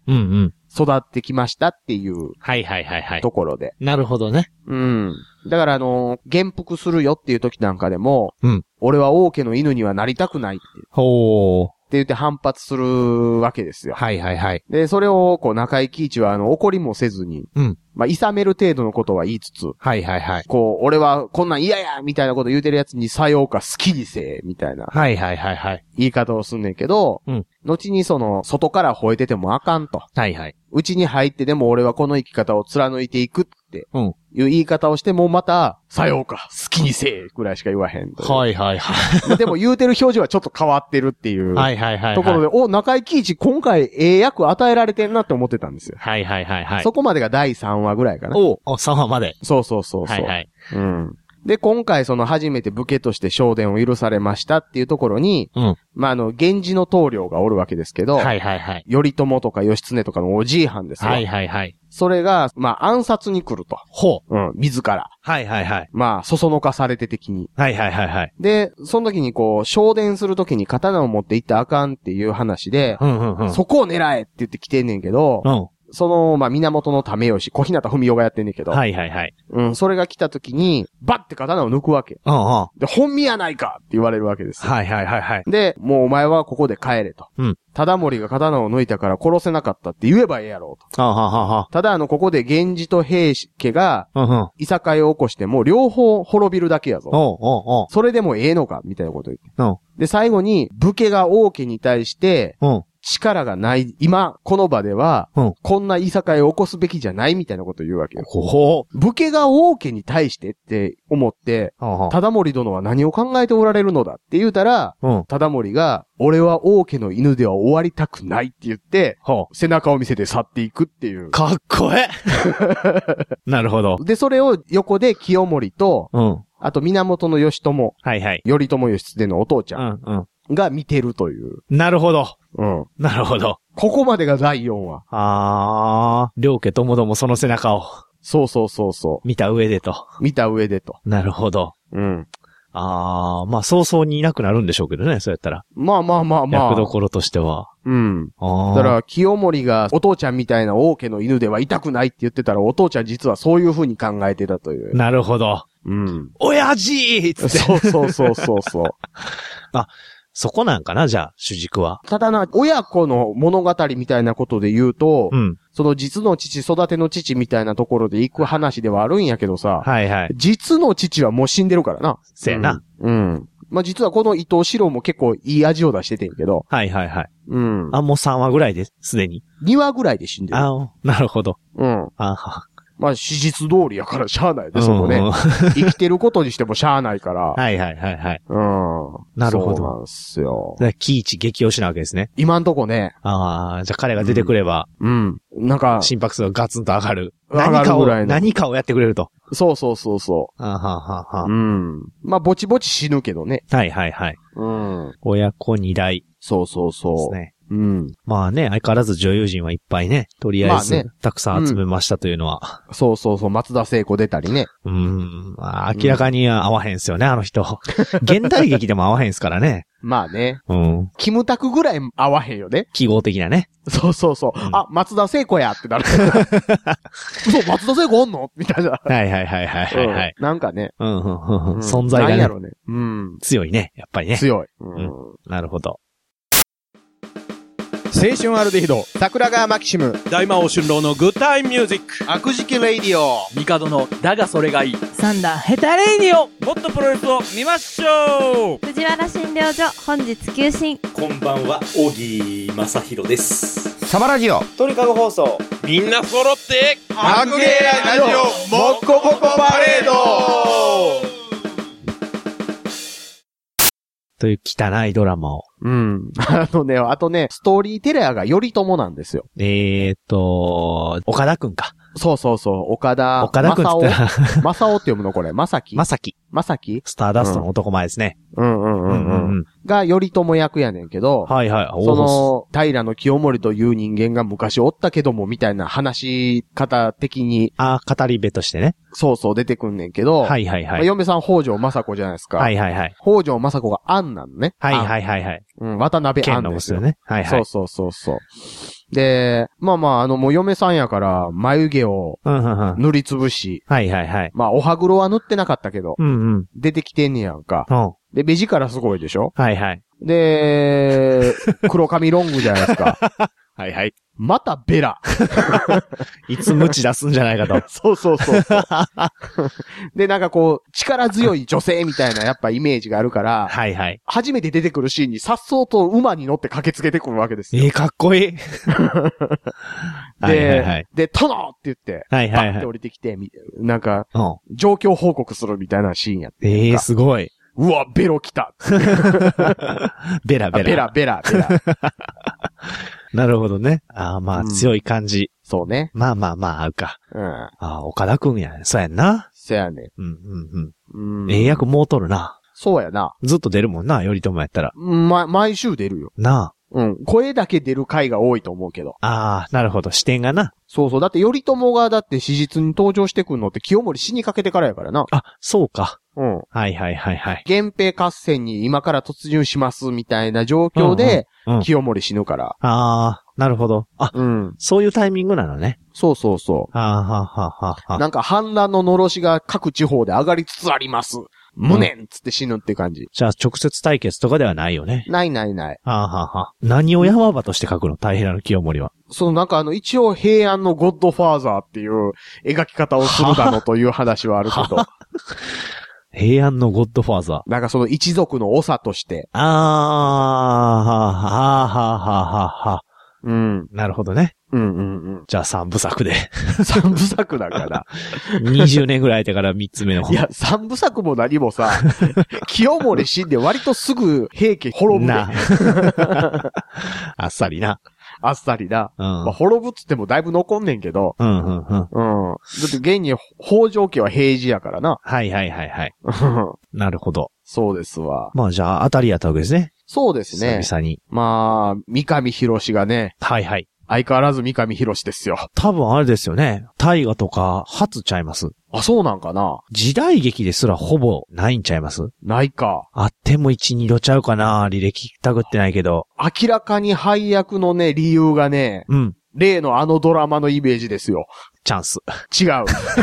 Speaker 2: うんうん。
Speaker 3: 育ってきましたっていう。
Speaker 2: はいはいはいはい。
Speaker 3: ところで。
Speaker 2: なるほどね。
Speaker 3: うん。だからあのー、元服するよっていう時なんかでも、
Speaker 2: うん。
Speaker 3: 俺は王家の犬にはなりたくないって。
Speaker 2: ほー。
Speaker 3: って言って反発するわけですよ。
Speaker 2: はいはいはい。
Speaker 3: で、それを、こう、中井貴一は、あの、怒りもせずに、
Speaker 2: うん。
Speaker 3: まあ、諌める程度のことは言いつつ、
Speaker 2: はいはいはい。
Speaker 3: こう、俺はこんなん嫌やみたいなこと言うてるやつにさようか好きにせえみたいな。
Speaker 2: はいはいはいはい。
Speaker 3: 言い方をすんねんけど、
Speaker 2: うん。
Speaker 3: 後にその、外から吠えててもあかんと。
Speaker 2: はいはい。
Speaker 3: うちに入ってでも俺はこの生き方を貫いていくって、
Speaker 2: うん。
Speaker 3: いう言い方をしてもまた、さようか、好きにせえぐらいしか言わへんと。
Speaker 2: はいはいはい。
Speaker 3: でも言うてる表情はちょっと変わってるっていう。
Speaker 2: はいはいはい。
Speaker 3: ところで、お、中井貴一今回ええ役与えられてんなって思ってたんですよ。
Speaker 2: はいはいはいはい。
Speaker 3: そこまでがだいさんわぐらいかな。
Speaker 2: おお、さんわまで。
Speaker 3: そうそうそうそう。
Speaker 2: はいはい。
Speaker 3: うん。で、今回その初めて武家として昇殿を許されましたっていうところに、
Speaker 2: うん。
Speaker 3: まあ、あの、源氏の棟梁がおるわけですけど、
Speaker 2: はいはいはい。
Speaker 3: 頼朝とか義経とかのおじいはんですよ。
Speaker 2: はいはいはい。
Speaker 3: それが、まあ、暗殺に来ると。
Speaker 2: ほ
Speaker 3: う。うん、自ら。
Speaker 2: はいはいはい。
Speaker 3: まあ、そそのかされて的に。
Speaker 2: はいはいはいはい。
Speaker 3: で、その時にこう、昇殿する時に刀を持っていったらあかんっていう話で、
Speaker 2: うんうんうん。
Speaker 3: そこを狙えって言って来てんねんけど、
Speaker 2: うん。
Speaker 3: その、まあ、源の為義、小日向文雄がやってんねんけど。
Speaker 2: はいはいはい。
Speaker 3: うん、それが来た時に、バッて刀を抜くわけ。
Speaker 2: うんうん。
Speaker 3: で、本身やないかって言われるわけですよ。
Speaker 2: はいはいはいはい。
Speaker 3: で、もうお前はここで帰れと。
Speaker 2: うん。
Speaker 3: 忠盛が刀を抜いたから殺せなかったって言えばええやろうと。
Speaker 2: はあ、はあはあ、
Speaker 3: ただあの、ここで源氏と平家が、
Speaker 2: うんうん。
Speaker 3: いさかいを起こしても、両方滅びるだけやぞ。
Speaker 2: おうおうおう。
Speaker 3: それでもええのかみたいなこと言って。
Speaker 2: うん。
Speaker 3: で、最後に、武家が王家に対して、
Speaker 2: うん。
Speaker 3: 力がない、今、この場では、うん、こんないさかいを起こすべきじゃないみたいなことを言うわけよ。
Speaker 2: ほう。
Speaker 3: 武家が王家に対してって思って、忠盛殿は何を考えておられるのだって言うたら、うん、忠盛が、俺は王家の犬では終わりたくないって言って、背中を見せて去っていくっていう。
Speaker 2: かっこえなるほど。
Speaker 3: で、それを横で清盛と、うん、あと源義朝。
Speaker 2: はいはい。
Speaker 3: 頼朝義経のお父ちゃん。
Speaker 2: うんうん。
Speaker 3: が見てるという。
Speaker 2: なるほど。
Speaker 3: うん。
Speaker 2: なるほど。
Speaker 3: ここまでがだいよんわ。
Speaker 2: あー。両家ともどもその背中を。
Speaker 3: そうそうそうそう。
Speaker 2: 見た上でと。
Speaker 3: 見た上でと。
Speaker 2: なるほど。
Speaker 3: うん。
Speaker 2: あー。まあ早々にいなくなるんでしょうけどね、そうやったら。
Speaker 3: まあまあまあまあ。
Speaker 2: 役どころとしては。
Speaker 3: うん。あだから、清盛がお父ちゃんみたいな王家の犬では痛くないって言ってたら、お父ちゃん実はそういう風に考えてたという。
Speaker 2: なるほど。
Speaker 3: うん。
Speaker 2: 親父ーつって。
Speaker 3: そうそうそうそうそう。
Speaker 2: あ、そこなんかな、じゃあ、主軸は。
Speaker 3: ただな、親子の物語みたいなことで言うと、うん、その実の父、育ての父みたいなところで行く話ではあるんやけどさ、
Speaker 2: はいはい。
Speaker 3: 実の父はもう死んでるからな。
Speaker 2: せやな。
Speaker 3: うん。うん、まあ、実はこの伊藤四郎も結構いい味を出しててんけど。
Speaker 2: はいはいはい。
Speaker 3: うん。
Speaker 2: あ、もうさんわぐらいです、すでに。
Speaker 3: にわぐらいで死んでる。
Speaker 2: あなるほど。
Speaker 3: うん。
Speaker 2: あは。
Speaker 3: まあ、史実通りやからしゃあないで、そこね。生きてることにしてもしゃあないから。
Speaker 2: はいはいはいはい。
Speaker 3: うん。
Speaker 2: なるほど。
Speaker 3: そうなんですよ。
Speaker 2: キイチ激推しなわけですね。
Speaker 3: 今んとこね。
Speaker 2: ああ、じゃあ彼が出てくれば。
Speaker 3: うん。うん、なんか。
Speaker 2: 心拍数がガツンと上がる。
Speaker 3: 上がるぐらいの。
Speaker 2: 何かをやってくれると。
Speaker 3: そうそうそうそう。
Speaker 2: あははは。
Speaker 3: うん。まあ、ぼちぼち死ぬけどね。
Speaker 2: はいはいはい。
Speaker 3: うん。
Speaker 2: 親子二代。
Speaker 3: そうそうそう。ですね。うん。
Speaker 2: まあね、相変わらず女優陣はいっぱいね、とりあえず、まあね、たくさん集めましたというのは。
Speaker 3: うん、そうそうそう、松田聖子出たりね。
Speaker 2: うん。まあ、明らかには合わへんすよね、あの人。現代劇でも合わへんすからね。
Speaker 3: まあね。
Speaker 2: うん。
Speaker 3: キムタクぐらい合わへんよね。
Speaker 2: 記号的なね。
Speaker 3: そうそうそう。うん、あ、松田聖子やってなる。そう、松田聖子おんのみたいな。
Speaker 2: はいはいはいはいはい、はい、
Speaker 3: うん。なんかね。
Speaker 2: うんうんうんうん。存在がね。
Speaker 3: なんやろね。うん。
Speaker 2: 強いね、やっぱりね。
Speaker 3: 強い。
Speaker 2: うん。なるほど。
Speaker 3: 青春アルデヒド、桜川マキシム、
Speaker 4: 大魔王春郎のグッタイミュージック、
Speaker 3: 悪事記レイディオ、
Speaker 4: 帝のだがそれがいい、
Speaker 5: サンダーヘタレイディオ、
Speaker 4: もっとプロレスを見ましょう。
Speaker 5: 藤原診療所本日休診。
Speaker 6: こんばんは、小木正弘です。
Speaker 3: サバラジオ、
Speaker 6: 鳥かご放送、
Speaker 4: みんな揃って
Speaker 3: 白芸ラジオもっこもこパレード
Speaker 2: という汚いドラマを。
Speaker 3: うん。あのね、あとね、ストーリーテレアが頼朝なんですよ。
Speaker 2: えーっと、岡田くんか。
Speaker 3: そうそうそう、岡田。
Speaker 2: 岡田くんって言ったら。
Speaker 3: 正雄って読むのこれ、正樹
Speaker 2: 正樹。
Speaker 3: 正樹
Speaker 2: スターダストの男前ですね。
Speaker 3: うんうんうんうん。が、頼朝役やねんけど。
Speaker 2: はいはい。
Speaker 3: その、平清盛という人間が昔おったけども、みたいな話し方的に。
Speaker 2: ああ、語り部としてね。
Speaker 3: そうそう、出てくんねんけど。
Speaker 2: はいはいはい。まあ、
Speaker 3: 嫁さん、北条政子じゃないですか。
Speaker 2: はいはいはい。
Speaker 3: 北条政子が杏なのね。
Speaker 2: はいはいはいはい。
Speaker 3: うん、渡辺杏ですよね。
Speaker 2: はいはい。
Speaker 3: そうそうそうそう。で、まあまあ、あの、もう嫁さんやから、眉毛を塗りつぶし。
Speaker 2: はいはいはい。
Speaker 3: まあ、お歯黒は塗ってなかったけど。
Speaker 2: うんうん。
Speaker 3: 出てきてんねやんか。
Speaker 2: うん。
Speaker 3: で、目力すごいでしょ？
Speaker 2: はいはい。
Speaker 3: で、黒髪ロングじゃないですか。
Speaker 2: はいはい。
Speaker 3: またベラ。
Speaker 2: いつ無知出すんじゃないかと。
Speaker 3: そうそうそうそう。で、なんかこう、力強い女性みたいなやっぱイメージがあるから。
Speaker 2: はいはい。
Speaker 3: 初めて出てくるシーンにさっそうと馬に乗って駆けつけてくるわけですよ。
Speaker 2: えー、かっこいい。で、
Speaker 3: はいはいはい、で、殿って言って、
Speaker 2: はいはいはい。
Speaker 3: バッて降りてきて、なんか、うん、状況報告するみたいなシーンやって。
Speaker 2: ええー、すごい。
Speaker 3: うわ、ベロ来た。
Speaker 2: ベラベラ。
Speaker 3: ベラベラベラ。
Speaker 2: なるほどね。ああ、まあ、うん、強い感じ。
Speaker 3: そうね。
Speaker 2: まあまあまあ、合うか。
Speaker 3: うん。
Speaker 2: ああ、岡田くんやね。そうやんな。
Speaker 3: そうやね。
Speaker 2: うんうんうん。うん。ええ役もうとるな。
Speaker 3: そうやな。
Speaker 2: ずっと出るもんな、頼朝やったら。
Speaker 3: ま、毎週出るよ。
Speaker 2: なあ。
Speaker 3: うん。声だけ出る回が多いと思うけど。
Speaker 2: ああ、なるほど。視点がな。
Speaker 3: そうそう。だって頼朝がだって史実に登場してくんのって清盛死にかけてからやからな。
Speaker 2: あ、そうか。
Speaker 3: うん。
Speaker 2: はいはいはいはい。
Speaker 3: 源平合戦に今から突入しますみたいな状況で、うんうんうん、清盛死ぬから。
Speaker 2: ああ、なるほど。あ、
Speaker 3: うん。
Speaker 2: そういうタイミングなのね。
Speaker 3: そうそうそう。
Speaker 2: はあ、はあはあはあ、
Speaker 3: なんか反乱ののろしが各地方で上がりつつあります。無念つって死ぬって感じ。
Speaker 2: じゃあ直接対決とかではないよね。
Speaker 3: ないないない。
Speaker 2: はあ、はあはあ、何を山場として書くの大変なの清盛は。
Speaker 3: そのなんかあの一応平安のゴッドファーザーっていう描き方をするだのという話はあるけど。
Speaker 2: 平安のゴッドファーザー。
Speaker 3: なんかその一族の長として。
Speaker 2: あー、はあ、はあ、はあ、はあ、はあ。
Speaker 3: うん。
Speaker 2: なるほどね。
Speaker 3: うんうんうん。
Speaker 2: じゃあ三部作で。
Speaker 3: 三部作だから。
Speaker 2: にじゅうねんぐらいてから三つ目の方。
Speaker 3: いや、三部作も何もさ、清盛死んで割とすぐ平家滅ぶね。な。
Speaker 2: あっさりな。
Speaker 3: あっさりな。
Speaker 2: うん。
Speaker 3: まあ、滅ぶっつってもだいぶ残んねんけど。
Speaker 2: うんうんうん。
Speaker 3: うん。だって現に北条家は平治やからな。
Speaker 2: はいはいはいはい。なるほど。
Speaker 3: そうですわ。
Speaker 2: まあじゃあ当たりやったわけですね。
Speaker 3: そうですね。
Speaker 2: 久々に。
Speaker 3: まあ、三上博史がね。
Speaker 2: はいはい。
Speaker 3: 相変わらず三上博史ですよ。
Speaker 2: 多分あれですよね。大河とか初ちゃいます。
Speaker 3: あ、そうなんかな。
Speaker 2: 時代劇ですらほぼないんちゃいます。
Speaker 3: ないか。
Speaker 2: あっても一、二度ちゃうかな。履歴たぐってないけど。
Speaker 3: 明らかに配役のね、理由がね。
Speaker 2: うん。
Speaker 3: 例のあのドラマのイメージですよ。
Speaker 2: チャンス。
Speaker 3: 違う。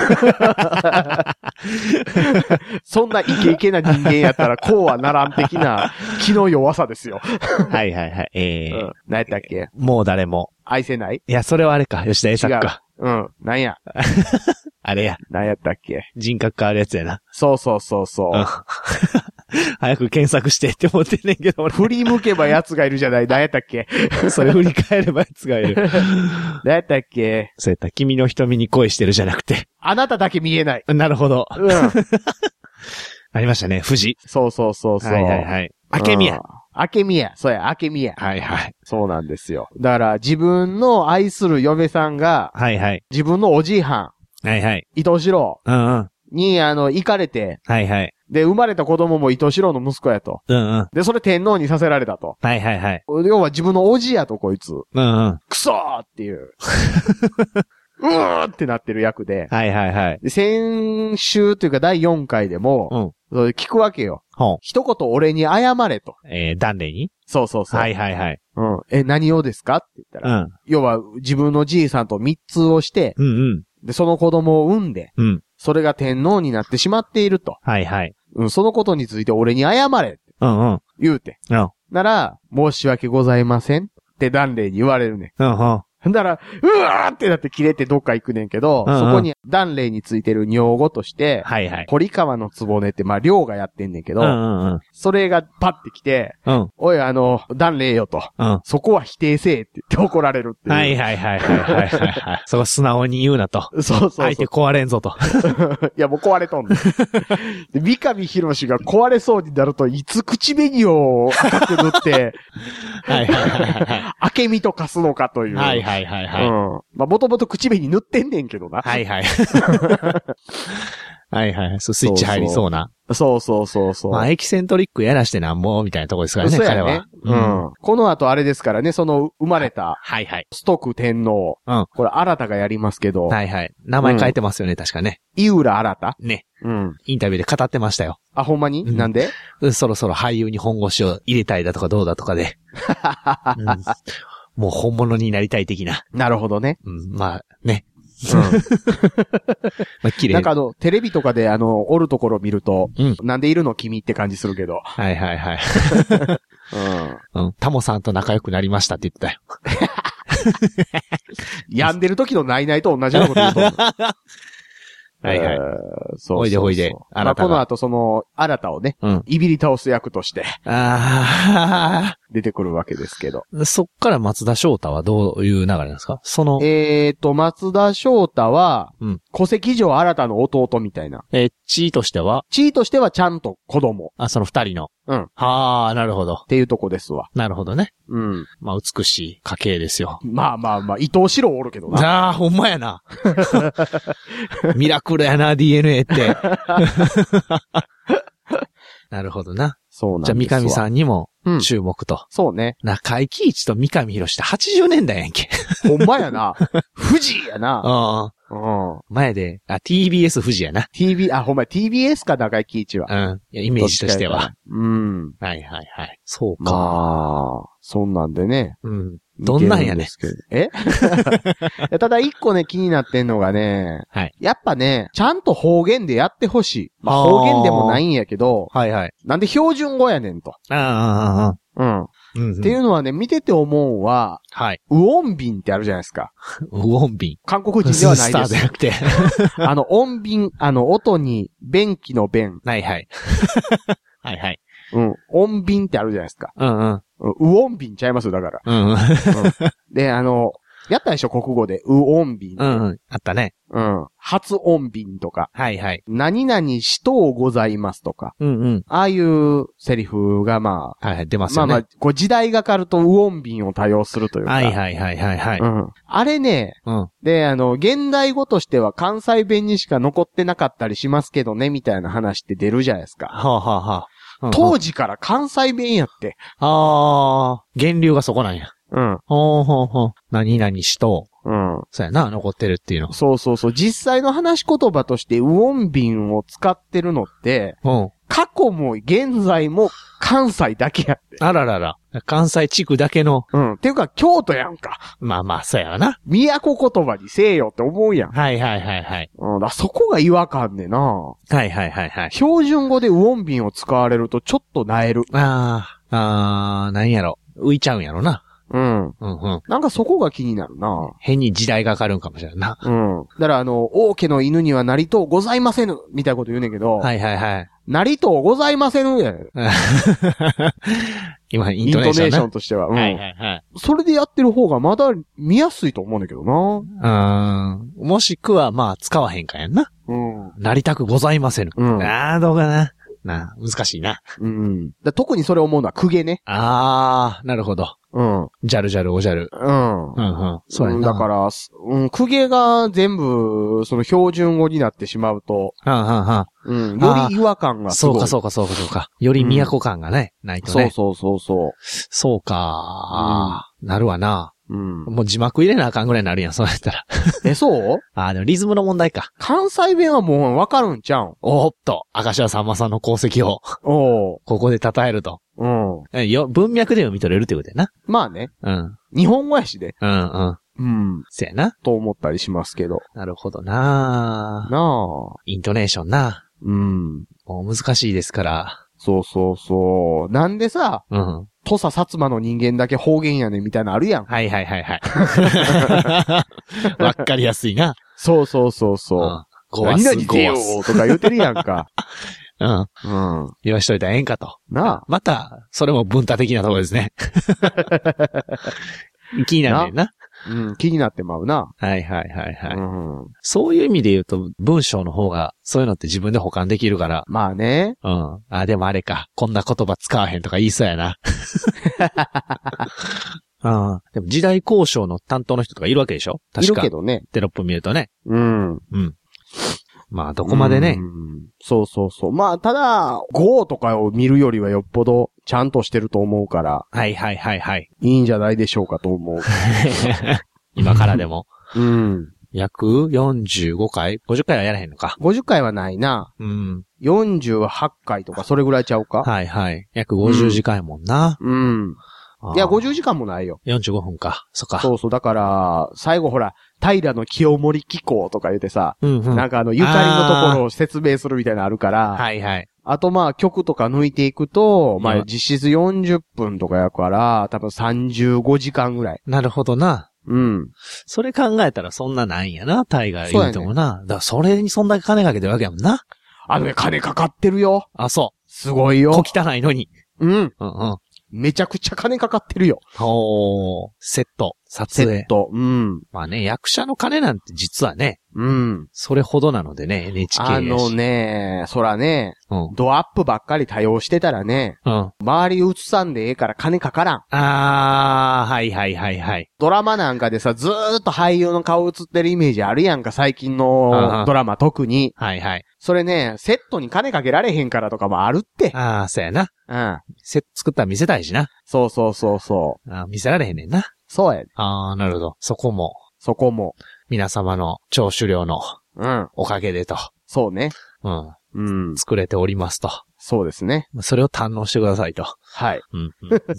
Speaker 3: そんなイケイケな人間やったらこうはならん的な気の弱さですよ。
Speaker 2: はいはいはい。えー。うん、
Speaker 3: 何やったっけ？
Speaker 2: もう誰も。
Speaker 3: 愛せない？
Speaker 2: いや、それはあれか。吉田栄作か。
Speaker 3: うん。なんや。
Speaker 2: あれや。
Speaker 3: 何やったっけ？
Speaker 2: 人格変わるやつやな。
Speaker 3: そうそうそうそう。うん
Speaker 2: 早く検索してって思ってんねんけど、俺。
Speaker 3: 振り向けば奴がいるじゃない。何やったっけ？
Speaker 2: それ振り返れば奴がいる。
Speaker 3: 何やったっけ？
Speaker 2: そうやった。君の瞳に恋してるじゃなくて。
Speaker 3: あなただけ見えない。
Speaker 2: なるほど。
Speaker 3: うん。
Speaker 2: ありましたね。富士。
Speaker 3: そうそうそうそう。
Speaker 2: はいはいはい。明宮。
Speaker 3: 明宮。そうや、明宮。
Speaker 2: はいはい。
Speaker 3: そうなんですよ。だから、自分の愛する嫁さんが、
Speaker 2: はいはい。
Speaker 3: 自分のおじいは
Speaker 2: ん。はいはい。
Speaker 3: 伊藤四郎。
Speaker 2: うんうん。
Speaker 3: に、あの、行かれて。
Speaker 2: はいはい。
Speaker 3: で、生まれた子供も伊藤四郎の息子やと。
Speaker 2: うんうん。
Speaker 3: で、それ天皇にさせられたと。
Speaker 2: はいはいはい。
Speaker 3: 要は自分のおじやと、こいつ。
Speaker 2: うんうん。
Speaker 3: クソーっていう。うーってなってる役で。
Speaker 2: はいはいはい。
Speaker 3: で、先週というかだいよんかいでも、うん。聞くわけよ。
Speaker 2: ほう。
Speaker 3: 一言俺に謝れと。
Speaker 2: えー、断例に？
Speaker 3: そうそうそう。
Speaker 2: はいはいはい。
Speaker 3: うん。え、何をですかって言ったら。
Speaker 2: うん。
Speaker 3: 要は、自分のじいさんと密通をして、
Speaker 2: うんうん。
Speaker 3: で、その子供を産んで、
Speaker 2: うん。
Speaker 3: それが天皇になってしまっていると。
Speaker 2: はいはい。
Speaker 3: うん、そのことについて俺に謝れって。
Speaker 2: うんうん。
Speaker 3: 言うて。
Speaker 2: うん。
Speaker 3: なら、申し訳ございません。 ってダンレイに言われるね。
Speaker 2: うんうん。
Speaker 3: んだら、うわーってなって切れてどっか行くねんけど、うんうん、そこにダンレイについてる尿語として、はいはい。堀川のつぼねって、まあ、寮がやってんねんけど、うんうんうん、それがパッて来て、うん、おい、あの、ダンレイよと、うん、そこは否定せえって言って怒られるっていう。
Speaker 2: はいはいはいはいはいはい、はい。そこ素直に言うなと。
Speaker 3: そうそうそう。
Speaker 2: 相手壊れんぞと。
Speaker 3: いや、もう壊れとんねん。で、三上博史が壊れそうになると、いつ口紅を赤く塗って、はいはいはいはい。明美と化すのかという。
Speaker 2: はいはいはいはい。うん。
Speaker 3: まあ、もともと口紅塗ってんねんけどな。
Speaker 2: はいはい。はいはい。そう、スイッチ入りそうな。
Speaker 3: そうそうそうそう。
Speaker 2: まあ、エキセントリックやらしてなんぼ、みたいなとこですからね、
Speaker 3: ね
Speaker 2: 彼は。
Speaker 3: うん。この後あれですからね、その、生まれた。はいはい。ストック天皇。うん。これ、新たがやりますけど。
Speaker 2: はいはい。名前変えてますよね、うん、確かね。
Speaker 3: 井浦新
Speaker 2: ね。うん。インタビューで語ってましたよ。
Speaker 3: あ、ほんまに、うん、なんで
Speaker 2: そろそろ俳優に本腰を入れたいだとかどうだとかで。うん、もう本物になりたい的な。
Speaker 3: なるほどね。
Speaker 2: うん。まあ、ね。うん。まあ、綺麗。
Speaker 3: なんかあの、テレビとかであの、おるところ見ると、うん、なんでいるの君って感じするけど。
Speaker 2: はいはいはい。うん。うん。タモさんと仲良くなりましたって言ったよ。
Speaker 3: 病んでる時のナイナイと同じようなこと言うと思う。
Speaker 2: はいはい。
Speaker 3: そう。
Speaker 2: ほいでほいで。
Speaker 3: まあ、この後その、新たをね、うん、いびり倒す役として、ああ、出てくるわけですけど。
Speaker 2: そっから松田翔太はどういう流れなんですか？その。
Speaker 3: えーと、松田翔太は、うん、戸籍上新たの弟みたいな。
Speaker 2: えー、地位としては
Speaker 3: 地位としてはちゃんと子供。
Speaker 2: あ、その二人の。
Speaker 3: うん。
Speaker 2: はあ、なるほど。
Speaker 3: っていうとこですわ。
Speaker 2: なるほどね。
Speaker 3: うん。
Speaker 2: まあ、美しい家系ですよ。
Speaker 3: まあまあまあ、伊藤四郎おるけどな。
Speaker 2: ああ、ほんまやな。ミラクルやな、ディーエヌエー って。なるほどな。
Speaker 3: そうなんです。
Speaker 2: じゃあ、三上さんにも注目と。うん、
Speaker 3: そうね。
Speaker 2: 中井貴一と三上博史ってはちじゅうねんだいやんけ。
Speaker 3: ほんまやな。富士やな。
Speaker 2: ああ。うん。前で、あ、ティービーエス 富士やな。
Speaker 3: ティービー、あ、ほんまや ティービーエス か、中井貴一は。
Speaker 2: うん。いや、イメージとしては。
Speaker 3: うん。
Speaker 2: はいはいはい。そうか。
Speaker 3: まあ、そんなんでね。
Speaker 2: うん。どんなんやねん。
Speaker 3: えただ一個ね、気になってんのがね、はい。やっぱね、ちゃんと方言でやってほしい。まあ、方言でもないんやけど、
Speaker 2: はいはい。
Speaker 3: なんで標準語やねんと。
Speaker 2: ああ、ああ、
Speaker 3: うん。うんうん、っていうのはね、見てて思うは、はい。ウオンビンってあるじゃないですか。
Speaker 2: ウオンビン。
Speaker 3: 韓国人ではないです。スター
Speaker 2: じゃなくて。
Speaker 3: あの、音便、あの、音に、便器の便。
Speaker 2: はいはい。はいはい。
Speaker 3: うん。音便ってあるじゃないですか。
Speaker 2: うんうん。
Speaker 3: ウオンビンちゃいますだから。
Speaker 2: うんうん。
Speaker 3: で、あの、やったでしょ国語で。ウオンビン。
Speaker 2: うんうん。あったね。
Speaker 3: うん。発音便とか。
Speaker 2: はいはい。
Speaker 3: 何々しとうございますとか。
Speaker 2: うんうん。
Speaker 3: ああいうセリフがま
Speaker 2: あ。はいはい、出ますよね。
Speaker 3: まあまあ、こう時代が変わるとウオンビンを多用するというか。
Speaker 2: はいはいはいはいはい。うん。
Speaker 3: あれね。うん。で、あの、現代語としては関西弁にしか残ってなかったりしますけどね、みたいな話って出るじゃないですか。
Speaker 2: はあはあはあ。
Speaker 3: うんうん、当時から関西弁やって。
Speaker 2: ああ、源流がそこなんや。
Speaker 3: うん。
Speaker 2: ほうほうほう。何々しと。
Speaker 3: うん。
Speaker 2: そうやな、残ってるっていうの。
Speaker 3: そうそうそう。実際の話し言葉としてウオンビンを使ってるのって、うん。過去も現在も関西だけやって。
Speaker 2: あららら。関西地区だけの。
Speaker 3: うん。っていうか、京都やんか。
Speaker 2: まあまあ、そうやな。
Speaker 3: 都言葉にせえよって思うやん。
Speaker 2: はいはいはいはい。
Speaker 3: うん。だそこが違和感ねな。
Speaker 2: はいはいはいはい。
Speaker 3: 標準語でウオンビンを使われるとちょっと萎える。
Speaker 2: ああ、ああ、なんやろ。浮いちゃうんやろな。
Speaker 3: うん。
Speaker 2: うんうん。
Speaker 3: なんかそこが気になるな。
Speaker 2: 変に時代がかかるんかもしれんな。
Speaker 3: うん。だからあの、王家の犬にはなりとうございませぬ、みたいなこと言うねんけど。
Speaker 2: はいはいはい。
Speaker 3: なりとうございませぬや。
Speaker 2: 今、イントネーション。イントネーション
Speaker 3: としては。うん。
Speaker 2: はいはいはい。
Speaker 3: それでやってる方がまだ見やすいと思うんだけど
Speaker 2: な。うん。もしくは、まあ、使わへんかやんな。
Speaker 3: うん。
Speaker 2: なりたくございませぬ。うん。ああ、どうかな。なあ、難しいな。
Speaker 3: うん。だ特にそれ思うのは公家ね。
Speaker 2: ああ、なるほど。
Speaker 3: うん。
Speaker 2: ジャルジャルおじゃる。
Speaker 3: うん。
Speaker 2: うんうん。そうやな。
Speaker 3: だから、うん、公家が全部、その標準語になってしまうと。
Speaker 2: はんはんはん。
Speaker 3: うん。より違和感がすごい。
Speaker 2: そうかそうかそうかそうか。より都感がね、うん、ないとね。
Speaker 3: そうそうそうそう。
Speaker 2: そうか、うん、なるわな。
Speaker 3: うん。
Speaker 2: もう字幕入れなあかんぐらいになるやん、そうやったら。
Speaker 3: え、そう
Speaker 2: ああ、でもリズムの問題か。
Speaker 3: 関西弁はもうわかるんちゃうん。
Speaker 2: おーっと、明石家さんまさんの功績を。
Speaker 3: おー。
Speaker 2: ここで称えると。
Speaker 3: うん。
Speaker 2: え、よ、文脈で読み取れるってことやな。
Speaker 3: まあね。
Speaker 2: うん。
Speaker 3: 日本語やしで。
Speaker 2: うんうん。
Speaker 3: うん。
Speaker 2: せやな。
Speaker 3: と思ったりしますけど。
Speaker 2: なるほどな
Speaker 3: なあ。
Speaker 2: イントネーションな。
Speaker 3: うん。
Speaker 2: もう難しいですから。
Speaker 3: そうそうそう。なんでさ、
Speaker 2: うん。
Speaker 3: 土佐薩摩の人間だけ方言やねんみたいなのあるやん。
Speaker 2: はいはいはいはい。わかりやすいな。
Speaker 3: そうそうそうそう。うん、
Speaker 2: ごわす
Speaker 3: 何々でよとか言うてるやんか。
Speaker 2: うん。うん。言わしといたらええんかと。なあ。また、それも文化的なところですね。気になるねんな。
Speaker 3: うん、気になってまうな。
Speaker 2: はいはいはいはい。うん、そういう意味で言うと、文章の方が、そういうのって自分で保管できるから。
Speaker 3: まあね。
Speaker 2: うん。あ、でもあれか。こんな言葉使わへんとか言いそうやな。あでも時代交渉の担当の人とかいるわけでしょ？確か。
Speaker 3: いるけどね。
Speaker 2: テロップ見るとね。
Speaker 3: うん。
Speaker 2: うん。まあ、どこまでね。
Speaker 3: うん。そうそうそう。まあ、ただ、ゴーとかを見るよりはよっぽどちゃんとしてると思うから。
Speaker 2: はいはいはいはい。
Speaker 3: いいんじゃないでしょうかと思う。
Speaker 2: 今からでも。
Speaker 3: うん。
Speaker 2: 約よんじゅうごかい ?ごじゅっかいはやらへんのか。
Speaker 3: ごじゅっかいはないな。
Speaker 2: うん。
Speaker 3: よんじゅうはちかいとかそれぐらいちゃうか？
Speaker 2: はいはい。約ごじゅうじかんやもんな。
Speaker 3: うん。うんいや、ごじゅうじかんもないよ。
Speaker 2: よんじゅうごふんか。そっか。
Speaker 3: そうそう。だから、最後ほら、平清盛紀行とか言ってさ、うんうん、なんかあの、ゆかりのところを説明するみたいなのあるから、
Speaker 2: はいはい。
Speaker 3: あとまあ、曲とか抜いていくと、まあ、実質よんじゅっぷんとかやから、多分さんじゅうごじかんぐらい。
Speaker 2: なるほどな。
Speaker 3: うん。
Speaker 2: それ考えたらそんなないんやな、タイガー言うてもな。ね、だからそれにそんだけ金かけてるわけやもんな。
Speaker 3: あのね、金かかってるよ。
Speaker 2: あ、そう。
Speaker 3: すごいよ。
Speaker 2: 小汚いのに。
Speaker 3: うん。うん
Speaker 2: うん。
Speaker 3: めちゃくちゃ金かかってるよ。
Speaker 2: おー、セット、撮影。
Speaker 3: セット、うん。
Speaker 2: まあね、役者の金なんて実はね、
Speaker 3: うん。
Speaker 2: それほどなのでね、エヌエイチケー
Speaker 3: あのね、そらね、うん、ドアップばっかり多用してたらね、うん、周り映さんでええから金かからん。
Speaker 2: あー、はいはいはいはい。
Speaker 3: ドラマなんかでさ、ずーっと俳優の顔映ってるイメージあるやんか、最近のドラマ特に。
Speaker 2: はいはい。
Speaker 3: それね、セットに金かけられへんからとかもあるって。
Speaker 2: あー、そうやな。
Speaker 3: うん。
Speaker 2: セット作ったら見せたいしな。
Speaker 3: そうそうそうそう。
Speaker 2: あー見せられへんねんな。
Speaker 3: そうや。
Speaker 2: あー、なるほど。そこも。
Speaker 3: そこも。
Speaker 2: 皆様の聴取料の。うん。おかげでと。
Speaker 3: そうね。
Speaker 2: うん。うん。作れておりますと。
Speaker 3: そうですね。
Speaker 2: それを堪能してくださいと。
Speaker 3: はい。うん。うん、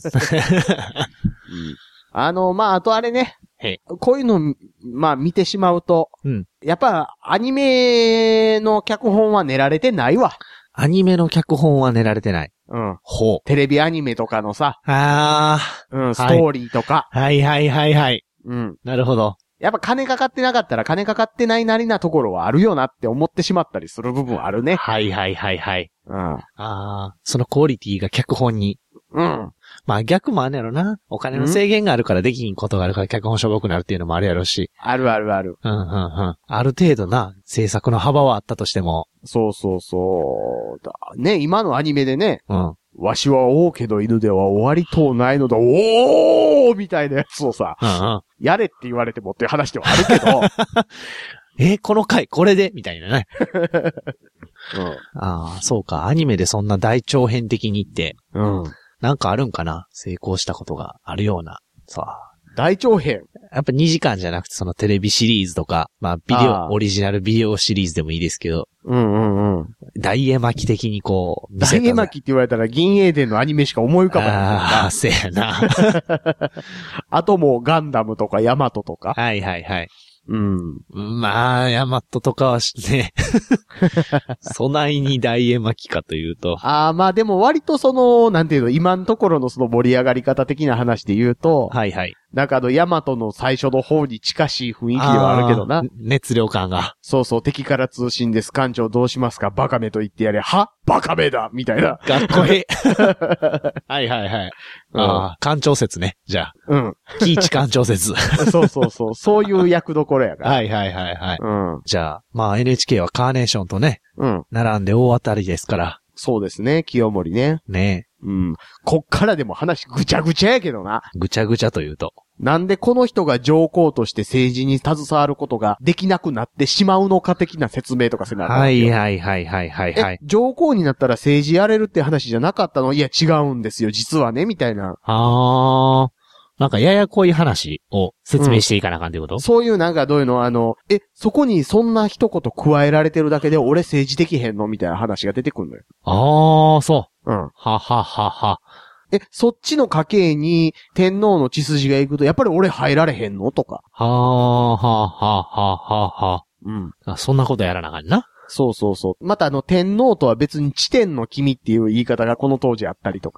Speaker 2: うん
Speaker 3: あの、まあ、あとあれね。こういうの、まあ、見てしまうと。うん。やっぱ、アニメの脚本は練られてないわ。
Speaker 2: アニメの脚本は練られてない。
Speaker 3: うん。ほう。テレビアニメとかのさ。
Speaker 2: あ
Speaker 3: あ。うん、ストーリーとか。
Speaker 2: はいはいはいはい。
Speaker 3: うん。
Speaker 2: なるほど。
Speaker 3: やっぱ金かかってなかったら金かかってないなりなところはあるよなって思ってしまったりする部分あるね。
Speaker 2: はいはいはいはい。
Speaker 3: うん。あ
Speaker 2: あ、そのクオリティが脚本に。
Speaker 3: うん。
Speaker 2: まあ逆もあるやろな。お金の制限があるからできひんことがあるから脚本しょぼくなるっていうのもあるやろし。
Speaker 3: あるあるある。
Speaker 2: うんうんうん。ある程度な制作の幅はあったとしても。
Speaker 3: そうそうそう。だね、今のアニメでね。
Speaker 2: うん。
Speaker 3: わしは王家の犬では終わりとうないのだ。おーみたいなやつをさ。
Speaker 2: うんうん。
Speaker 3: やれって言われてもっていう話ではあるけど。
Speaker 2: え、この回これでみたいなね。
Speaker 3: うん、
Speaker 2: ああ、そうか。アニメでそんな大長編的にって。
Speaker 3: うん。
Speaker 2: なんかあるんかな成功したことがあるような。さあ。
Speaker 3: 大長編
Speaker 2: やっぱにじかんじゃなくてそのテレビシリーズとか、まあビデオ、オリジナルビデオシリーズでもいいですけど。
Speaker 3: うんうんうん。
Speaker 2: 大絵巻的にこう、
Speaker 3: 大絵巻って言われたら銀英伝のアニメしか思い浮かばない。
Speaker 2: ああ、せやな。
Speaker 3: あともうガンダムとかヤマトとか。
Speaker 2: はいはいはい。
Speaker 3: うん。
Speaker 2: まあ、ヤマトとかはね、備えに大絵巻かというと。
Speaker 3: ああ、まあでも割とその、なんていうの、今のところのその盛り上がり方的な話で言うと、
Speaker 2: はいはい。
Speaker 3: なんかあの、ヤマトの最初の方に近しい雰囲気ではあるけどな。
Speaker 2: 熱量感が。
Speaker 3: そうそう、敵から通信です。艦長どうしますかバカめと言ってやれ。はバカめだみたいな。
Speaker 2: かっこいい。はいはいはい。うん、ああ、艦長説ね。じゃあ。
Speaker 3: うん。
Speaker 2: キイチ艦長説。
Speaker 3: そうそうそう。そういう役どころやから。
Speaker 2: はいはいはいはい。
Speaker 3: うん。
Speaker 2: じゃあ、まあ エヌエイチケー はカーネーションとね。
Speaker 3: うん。
Speaker 2: 並んで大当たりですから。
Speaker 3: そうですね。清盛ね。
Speaker 2: ね
Speaker 3: え。うん。こっからでも話ぐちゃぐちゃやけどな。
Speaker 2: ぐちゃぐちゃというと。
Speaker 3: なんでこの人が上皇として政治に携わることができなくなってしまうのか的な説明とかせなあかん。
Speaker 2: はいはいはいはいはいはい。
Speaker 3: 上皇になったら政治やれるって話じゃなかったの？いや違うんですよ。実はね、みたいな。
Speaker 2: あー。なんかややこい話を説明していかなあかんってこと、うん、
Speaker 3: そういうなんかどういうのあの、え、そこにそんな一言加えられてるだけで俺政治できへんのみたいな話が出てくるのよ。
Speaker 2: あー、そう。
Speaker 3: うん。
Speaker 2: はははは。
Speaker 3: え、そっちの家系に天皇の血筋が行くと、やっぱり俺入られへんのとか。
Speaker 2: はー、はー、はー、はー、はー、は
Speaker 3: ー。うん。
Speaker 2: あ、そんなことやらなあかんな。
Speaker 3: そうそうそう。またあの、天皇とは別に地天の君っていう言い方がこの当時あったりとか。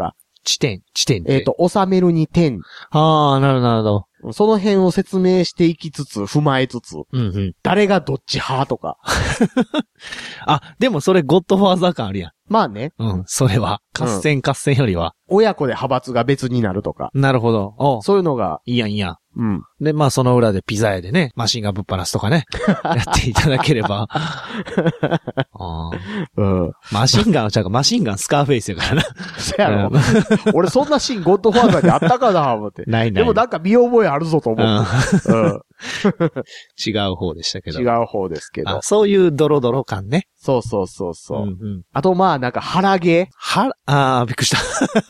Speaker 2: 地点、地点って。
Speaker 3: えっと、収めるに点。
Speaker 2: ああ、なるほど、なるほど。
Speaker 3: その辺を説明していきつつ、踏まえつつ、
Speaker 2: うんうん、
Speaker 3: 誰がどっち派とか。
Speaker 2: あ、でもそれゴッドファーザー感あるやん。
Speaker 3: まあね。
Speaker 2: うん、それは。合戦合戦よりは。
Speaker 3: 親子で派閥が別になるとか。
Speaker 2: なるほど。お
Speaker 3: そういうのが。
Speaker 2: いいやんいいやん。
Speaker 3: うん。
Speaker 2: で、まあその裏でピザ屋でね、マシンガンぶっ放すとかね、やっていただければ。あうん、マシンガンはちゃうか、マシンガンスカーフェイスやからな。
Speaker 3: そやろ。俺そんなシーンゴッドファーザーにあったかな思って。
Speaker 2: ないない。
Speaker 3: でもなんか見覚えあるぞと思って。うん、
Speaker 2: 違う方でしたけど。
Speaker 3: 違う方ですけど。
Speaker 2: あ、そういうドロドロ感ね。
Speaker 3: そうそうそうそう。
Speaker 2: うんうん、
Speaker 3: あとまあなんか腹毛。
Speaker 2: は、あー、びっくりした。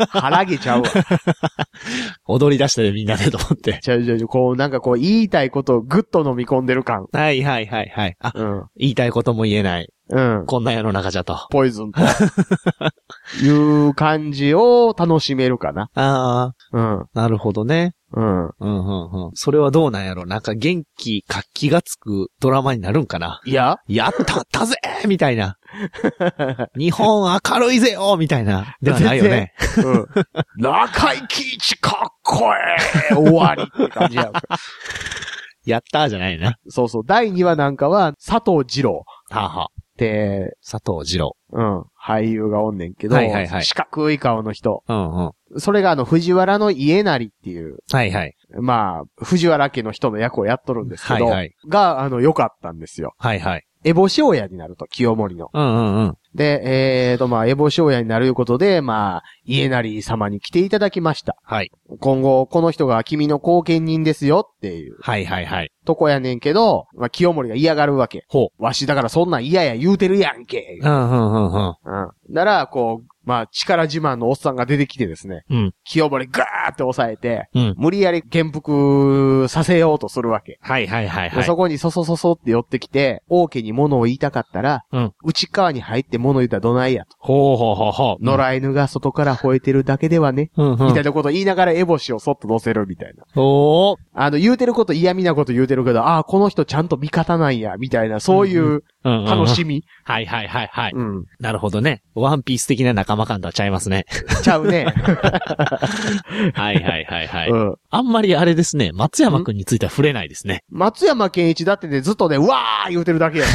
Speaker 3: 腹毛ちゃうわ。
Speaker 2: 踊り出したでみんなでと思って。
Speaker 3: ちゃうちゃうちゃう、こうなんかこう言いたいことをぐっと飲み込んでる感。
Speaker 2: はいはいはいはい。あ、うん、言いたいことも言えない。
Speaker 3: うん。
Speaker 2: こんな世の中じゃと。
Speaker 3: ポイズンと。いう感じを楽しめるかな。
Speaker 2: ああ。
Speaker 3: うん。
Speaker 2: なるほどね。
Speaker 3: うん。
Speaker 2: うんうんうん。それはどうなんやろ？なんか元気、活気がつくドラマになるんかな？
Speaker 3: いや
Speaker 2: やったったぜみたいな。日本明るいぜよみたいな。ではないよね。
Speaker 3: うん。中井貴一かっこええ終わりって感じやん。
Speaker 2: やったーじゃないな。
Speaker 3: そうそう。だいにわなんかは、佐藤二郎。
Speaker 2: はあ、はあ、
Speaker 3: で、
Speaker 2: 佐藤二郎。
Speaker 3: うん。俳優がおんねんけど、
Speaker 2: はいはいはい。
Speaker 3: 四角い顔の人。
Speaker 2: うんうん。
Speaker 3: それがあの、藤原の家成っていう。
Speaker 2: はいはい。
Speaker 3: まあ、藤原家の人の役をやっとるんですけど、
Speaker 2: はいはい。
Speaker 3: が、あの、良かったんですよ。
Speaker 2: はいはい。
Speaker 3: 烏帽子親になると、清盛の。
Speaker 2: うんうんうん。
Speaker 3: で、えーと、まあ、烏帽子親になることで、まあ、家成様に来ていただきました。
Speaker 2: はい。
Speaker 3: 今後、この人が君の後見人ですよっていう。
Speaker 2: はいはいはい。
Speaker 3: とこやねんけど、まあ、清盛が嫌がるわけ。
Speaker 2: ほ
Speaker 3: う。わしだからそんなん嫌や言うてるやんけ。
Speaker 2: うんうんうんうん。
Speaker 3: うん。なら、こう、まあ、力自慢のおっさんが出てきてですね。
Speaker 2: うん。
Speaker 3: 清盛ガーって押さえて、
Speaker 2: うん。
Speaker 3: 無理やり元服させようとするわけ。
Speaker 2: はいはいはいはい。
Speaker 3: そこにそそそそって寄ってきて、王家に物を言いたかったら、うん。内側に入って物言ったらどないやと。
Speaker 2: ほうほうほうほう。
Speaker 3: 野良犬が外から吠えてるだけではね。うんうん。みたいなことを言いながら烏帽子をそっと乗せるみたいな。
Speaker 2: おー。
Speaker 3: あの、言うてること嫌味なこと言うてるけど、ああ、この人ちゃんと味方なんや、みたいな、そういう楽しみ。
Speaker 2: はいはいはいはい。
Speaker 3: うん。
Speaker 2: なるほどね。ワンピース的な仲間感とはちゃいますね。
Speaker 3: ちゃうね。
Speaker 2: はいはいはいはい。うん。あんまりあれですね、松山くんについては触れないですね。
Speaker 3: 松山健一だってね、ずっとね、うわー言うてるだけや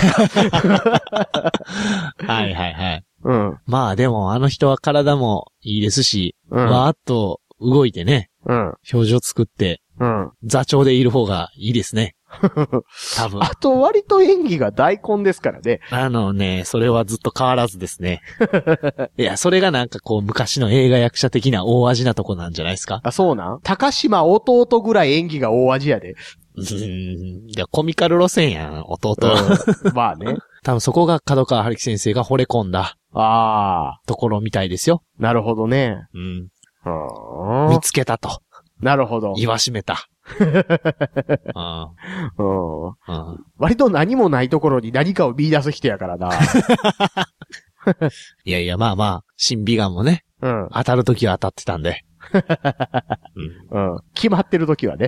Speaker 2: はいはいはい。
Speaker 3: うん。
Speaker 2: まあでもあの人は体もいいですし、うん、わーっと動いてね、
Speaker 3: うん。
Speaker 2: 表情作って、
Speaker 3: うん。
Speaker 2: 座長でいる方がいいですね。多分。
Speaker 3: あと割と演技が大根ですからね。
Speaker 2: あのね、それはずっと変わらずですね。いや、それがなんかこう昔の映画役者的な大味なとこなんじゃないですか。
Speaker 3: あ、そうなん？高島弟ぐらい演技が大味やで。
Speaker 2: うーん。いや、コミカル路線やん、弟。
Speaker 3: うん、まあね。
Speaker 2: 多分そこが角川春樹先生が惚れ込んだ。
Speaker 3: ああ。
Speaker 2: ところみたいですよ。
Speaker 3: なるほどね。
Speaker 2: うん。
Speaker 3: は
Speaker 2: 見つけたと。
Speaker 3: なるほど。
Speaker 2: 言わしめた。
Speaker 3: あうんうん、割と何もないところに何かを見出す人やからな。
Speaker 2: いやいや、まあまあ、新美眼もね、
Speaker 3: うん、
Speaker 2: 当たるときは当たってたんで。
Speaker 3: うんうん、決まってるときはね。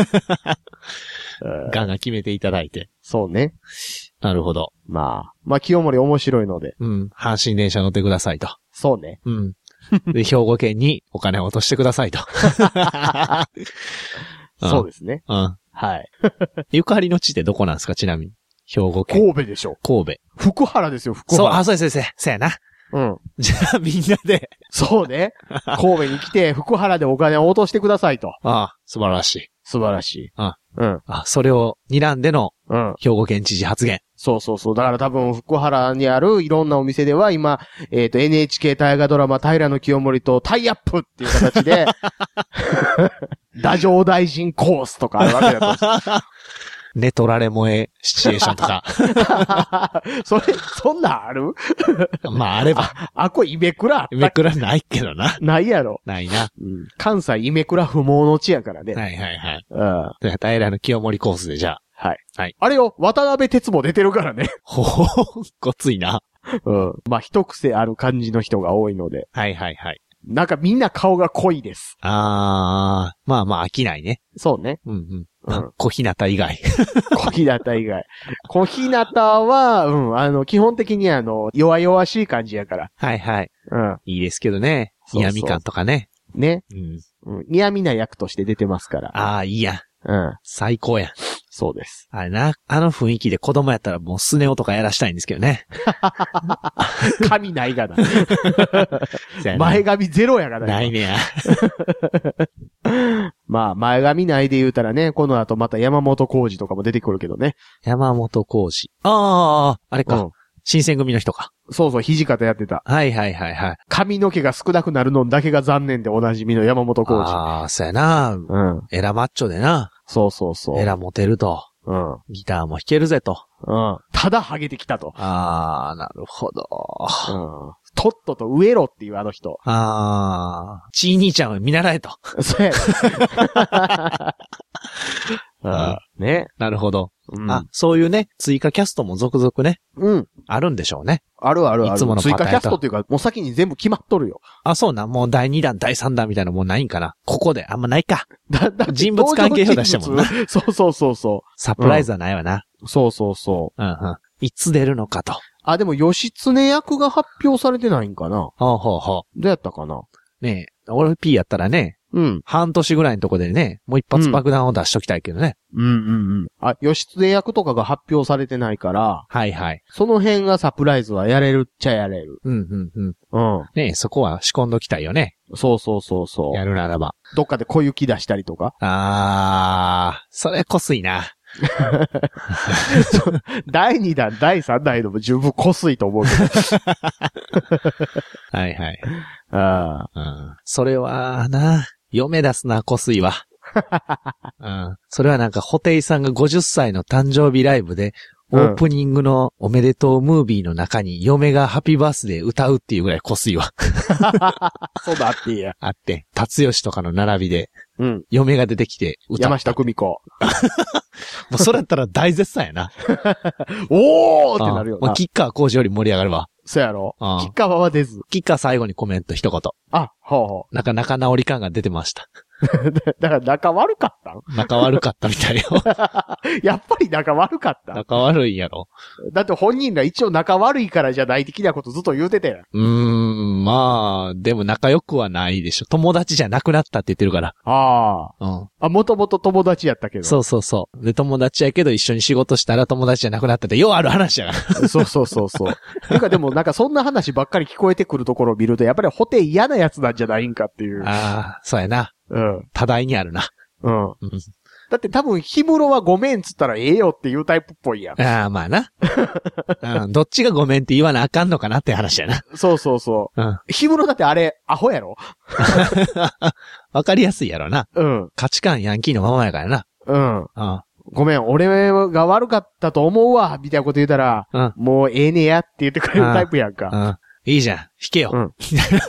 Speaker 2: ガンガン決めていただいて。
Speaker 3: そうね。
Speaker 2: なるほど。
Speaker 3: まあ、まあ清盛面白いので。
Speaker 2: うん。阪神電車乗ってくださいと。
Speaker 3: そうね。
Speaker 2: うん。で、兵庫県にお金を落としてくださいと。
Speaker 3: そうですね。
Speaker 2: うん。
Speaker 3: はい。
Speaker 2: ゆかりの地ってどこなんですか、ちなみに。兵庫県。
Speaker 3: 神戸でしょ。
Speaker 2: 神戸。
Speaker 3: 福原ですよ、福原。
Speaker 2: そう、あ、そうです、そうです。そうやな。
Speaker 3: うん。
Speaker 2: じゃあみんなで。
Speaker 3: そうね。神戸に来て、福原でお金を落としてくださいと。
Speaker 2: ああ、素晴らしい。
Speaker 3: 素晴らしい。
Speaker 2: あ
Speaker 3: うん。
Speaker 2: あ、それを睨んでの、うん。兵庫県知事発言。
Speaker 3: そうそうそう。だから多分、福原にあるいろんなお店では今、えっと、エヌエイチケー 大河ドラマ、平清盛とタイアップっていう形で、太政大臣コースとかあるわけだと思うんです。
Speaker 2: 寝取られ萌えシチュエーションとか。
Speaker 3: それ、そんなんある？
Speaker 2: まああれば。
Speaker 3: あ、あこイメクラ
Speaker 2: イメクラないけどな。
Speaker 3: ないやろ。
Speaker 2: ないな。
Speaker 3: うん、関西イメクラ不毛の地やからね。
Speaker 2: はいはいはい。
Speaker 3: うん。
Speaker 2: 平の清盛コースでじゃあ。
Speaker 3: はい。
Speaker 2: はい。
Speaker 3: あれよ、渡辺哲も出てるからね。
Speaker 2: ほほほ、ごついな。
Speaker 3: うん。まあ一癖ある感じの人が多いので。
Speaker 2: はいはいはい。
Speaker 3: なんかみんな顔が濃いです。
Speaker 2: あー、まあまあ飽きないね。
Speaker 3: そうね。
Speaker 2: うんうん。うん、小日向以外。
Speaker 3: 小日向以外。小日向は、うん、あの、基本的にあの、弱々しい感じやから。
Speaker 2: はいはい。
Speaker 3: うん。
Speaker 2: いいですけどね。嫌味感とかね。
Speaker 3: ね。うん。嫌味な役として出てますから。
Speaker 2: ああ、いいや。
Speaker 3: うん。
Speaker 2: 最高やん。
Speaker 3: そうです。
Speaker 2: あれな、あの雰囲気で子供やったらもうスネ夫とかやらしたいんですけどね。
Speaker 3: 髪ないがな。前髪ゼロやがな。
Speaker 2: ないねや。
Speaker 3: まあ、前髪ないで言うたらね、この後また山本浩二とかも出てくるけどね。
Speaker 2: 山本浩二。ああ、あれか。うん、新選組の人か。
Speaker 3: そうそう、土方やってた。
Speaker 2: はいはいはいはい。
Speaker 3: 髪の毛が少なくなるのだけが残念でおなじみの山本浩二。
Speaker 2: ああ、そうやな。うん。エラマッチョでな。
Speaker 3: そうそうそう。
Speaker 2: エラモテると。うん。ギターも弾けるぜと。
Speaker 3: うん。ただハゲてきたと。
Speaker 2: ああ、なるほど。
Speaker 3: うん。とっとと植えろっていうあの人。
Speaker 2: ああ。ちい兄ちゃんを見習えと。
Speaker 3: そうや。あね。
Speaker 2: なるほど。うん、あ、そういうね、追加キャストも続々ね。
Speaker 3: うん。
Speaker 2: あるんでしょうね。
Speaker 3: あるあるある。
Speaker 2: いつものパターンと。
Speaker 3: 追加キャストっていうか、もう先に全部決まっとるよ。
Speaker 2: あ、そうな。もうだいにだん、だいさんだんみたいなのもうないんかな。ここで。あんまないか。だ、だ、人物関係表出してもんな。
Speaker 3: そうそうそうそう。
Speaker 2: サプライズはないわな。
Speaker 3: うん、そうそうそう。
Speaker 2: うんうん。いつ出るのかと。
Speaker 3: あ、でも、義経役が発表されてないんかな。
Speaker 2: ほうほうほ
Speaker 3: う。どうやったかな。
Speaker 2: ねえ、俺 P やったらね。うん。半年ぐらいのとこでね、もう一発爆弾を出しときたいけどね。
Speaker 3: うんうんうん。あ、義経役とかが発表されてないから。
Speaker 2: はいはい。
Speaker 3: その辺がサプライズはやれるっちゃやれる。
Speaker 2: うんうんうん。うん。ねえ、そこは仕込んどきたいよね。
Speaker 3: そうそうそうそう。
Speaker 2: やるならば。
Speaker 3: どっかで小雪出したりとか。
Speaker 2: あー、それこすいな。
Speaker 3: だいにだん、だいさんだんでも十分こすいと思うけど。
Speaker 2: はいはい。
Speaker 3: ああ、
Speaker 2: うん。それはな、嫁出すな、こすいは。うん。それはなんか、ホテイさんがごじゅっさいの誕生日ライブで、オープニングのおめでとうムービーの中に嫁がハッピーバースデー歌うっていうぐらいこすいわ。
Speaker 3: そうだっていいや。
Speaker 2: あって、達吉とかの並びで、
Speaker 3: うん。
Speaker 2: 嫁が出てきて
Speaker 3: 歌った。山下久美子。も
Speaker 2: うそれやったら大絶賛やな。
Speaker 3: おーってなるよな。
Speaker 2: もうキッカー工事より盛り上がるわ。
Speaker 3: そうやろ。キッカーは出ず。
Speaker 2: キッカー最後にコメント一言。
Speaker 3: あ、ほうほ
Speaker 2: う。なんか仲直り感が出てました。
Speaker 3: だから仲悪かったん
Speaker 2: 仲悪かったみたいよ。
Speaker 3: やっぱり仲悪かった
Speaker 2: 仲悪いやろ。
Speaker 3: だって本人が一応仲悪いからじゃない的なことずっと言うてて。
Speaker 2: うーん、まあ、でも仲良くはないでしょ。友達じゃなくなったって言ってるから。
Speaker 3: ああ。うん。あ、もともと友達やったけど。
Speaker 2: そうそうそう。で、友達やけど一緒に仕事したら友達じゃなくなったって、ようある話やから。
Speaker 3: そうそうそうそう。なんかでもなんかそんな話ばっかり聞こえてくるところを見ると、やっぱりホテイ嫌なやつなんじゃないんかっていう。
Speaker 2: ああ、そうやな。
Speaker 3: うん。
Speaker 2: 多大にあるな。
Speaker 3: うん。うん、だって多分、ヒムロはごめんっつったらええよっていうタイプっぽいやん。
Speaker 2: ああ、まあな。うん。どっちがごめんって言わなあかんのかなって話やな。
Speaker 3: そうそうそう。うん。ヒムロだってあれ、アホやろ
Speaker 2: わかりやすいやろな。
Speaker 3: うん。
Speaker 2: 価値観ヤンキーのままやからな。
Speaker 3: うん。うん。ごめん、俺が悪かったと思うわ、みたいなこと言うたら、うん、もうええねやって言ってくれるタイプやんか。
Speaker 2: うん。いいじゃん。弾けよ。うん。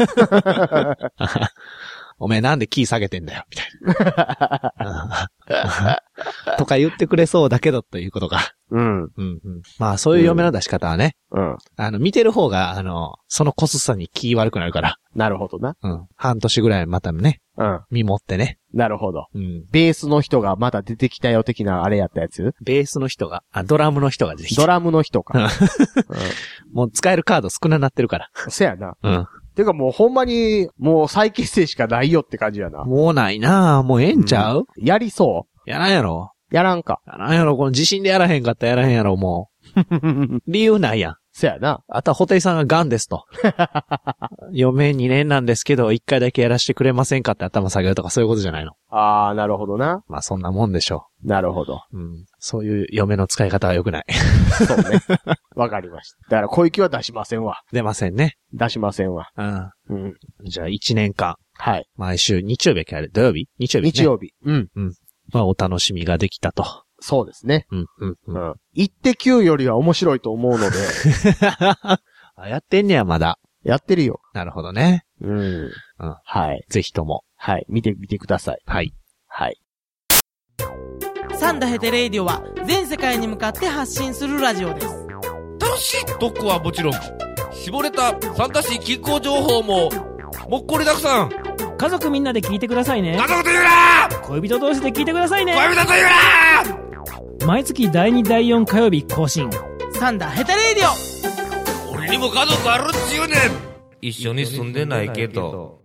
Speaker 2: おめえなんでキー下げてんだよ、みたいな。とか言ってくれそうだけど、ということか。
Speaker 3: うん。
Speaker 2: うんうん。まあ、そういう嫁の出し方はね。
Speaker 3: うん。
Speaker 2: あの、見てる方が、あの、そのコスさに気悪くなるから。
Speaker 3: なるほどな。
Speaker 2: うん。半年ぐらいまたね。
Speaker 3: うん。
Speaker 2: 見守ってね。
Speaker 3: なるほど。
Speaker 2: うん。
Speaker 3: ベースの人がまだ出てきたよ的なあれやったやつ？
Speaker 2: ベースの人が、あ、ドラムの人が出てきた。
Speaker 3: ドラムの人か。うん。
Speaker 2: もう使えるカード少ななってるから。
Speaker 3: せやな。
Speaker 2: うん。
Speaker 3: てかもうほんまに、もう再結成しかないよって感じやな。
Speaker 2: もうないなぁ。もうええんちゃう、うん、
Speaker 3: やりそう？
Speaker 2: やらんやろ。
Speaker 3: やらんか。
Speaker 2: やらんやろ。この地震でやらへんかったらやらへんやろ、もう。理由ないやん。
Speaker 3: せやな。
Speaker 2: あとはホテイさんがガンですと。余命にねんなんですけど、いっかいだけやらせてくれませんかって頭下げるとかそういうことじゃないの。
Speaker 3: ああ、なるほどな。
Speaker 2: まあそんなもんでしょ
Speaker 3: う。なるほど。
Speaker 2: うん。そういう嫁の使い方は良くない。
Speaker 3: そうね。わかりました。だから小雪は出しませんわ。
Speaker 2: 出ませんね。
Speaker 3: 出しませんわ。
Speaker 2: うん。
Speaker 3: うん。
Speaker 2: じゃあいちねんかん。
Speaker 3: はい。
Speaker 2: 毎週日曜日やる。土曜日日曜日、ね、
Speaker 3: 日曜日。
Speaker 2: うん。うん。まあお楽しみができたと。
Speaker 3: そうですね。
Speaker 2: うん、うん、うん。
Speaker 3: イッテ Q よりは面白いと思うので。
Speaker 2: あ、やってんねや、まだ。
Speaker 3: やってるよ。
Speaker 2: なるほどね。
Speaker 3: うん。うん。はい。
Speaker 2: ぜひとも。
Speaker 3: はい。見てみてください。
Speaker 2: はい。
Speaker 3: はい。
Speaker 7: サンダヘテレイディオは全世界に向かって発信するラジオです。
Speaker 4: 楽しい特攻はもちろん、絞れた参加し気候情報も、もっこりたくさん。
Speaker 8: 家族みんなで聞いてくださいね。
Speaker 4: 家族と言うな！
Speaker 8: 恋人同士で聞いてくださいね。
Speaker 4: 恋人と言う
Speaker 8: な！毎月だいにだいよん火曜日更新。
Speaker 7: サンダヘテレイディオ。
Speaker 4: 俺にも家族あるっちゅうねん。一緒に住んでないけど。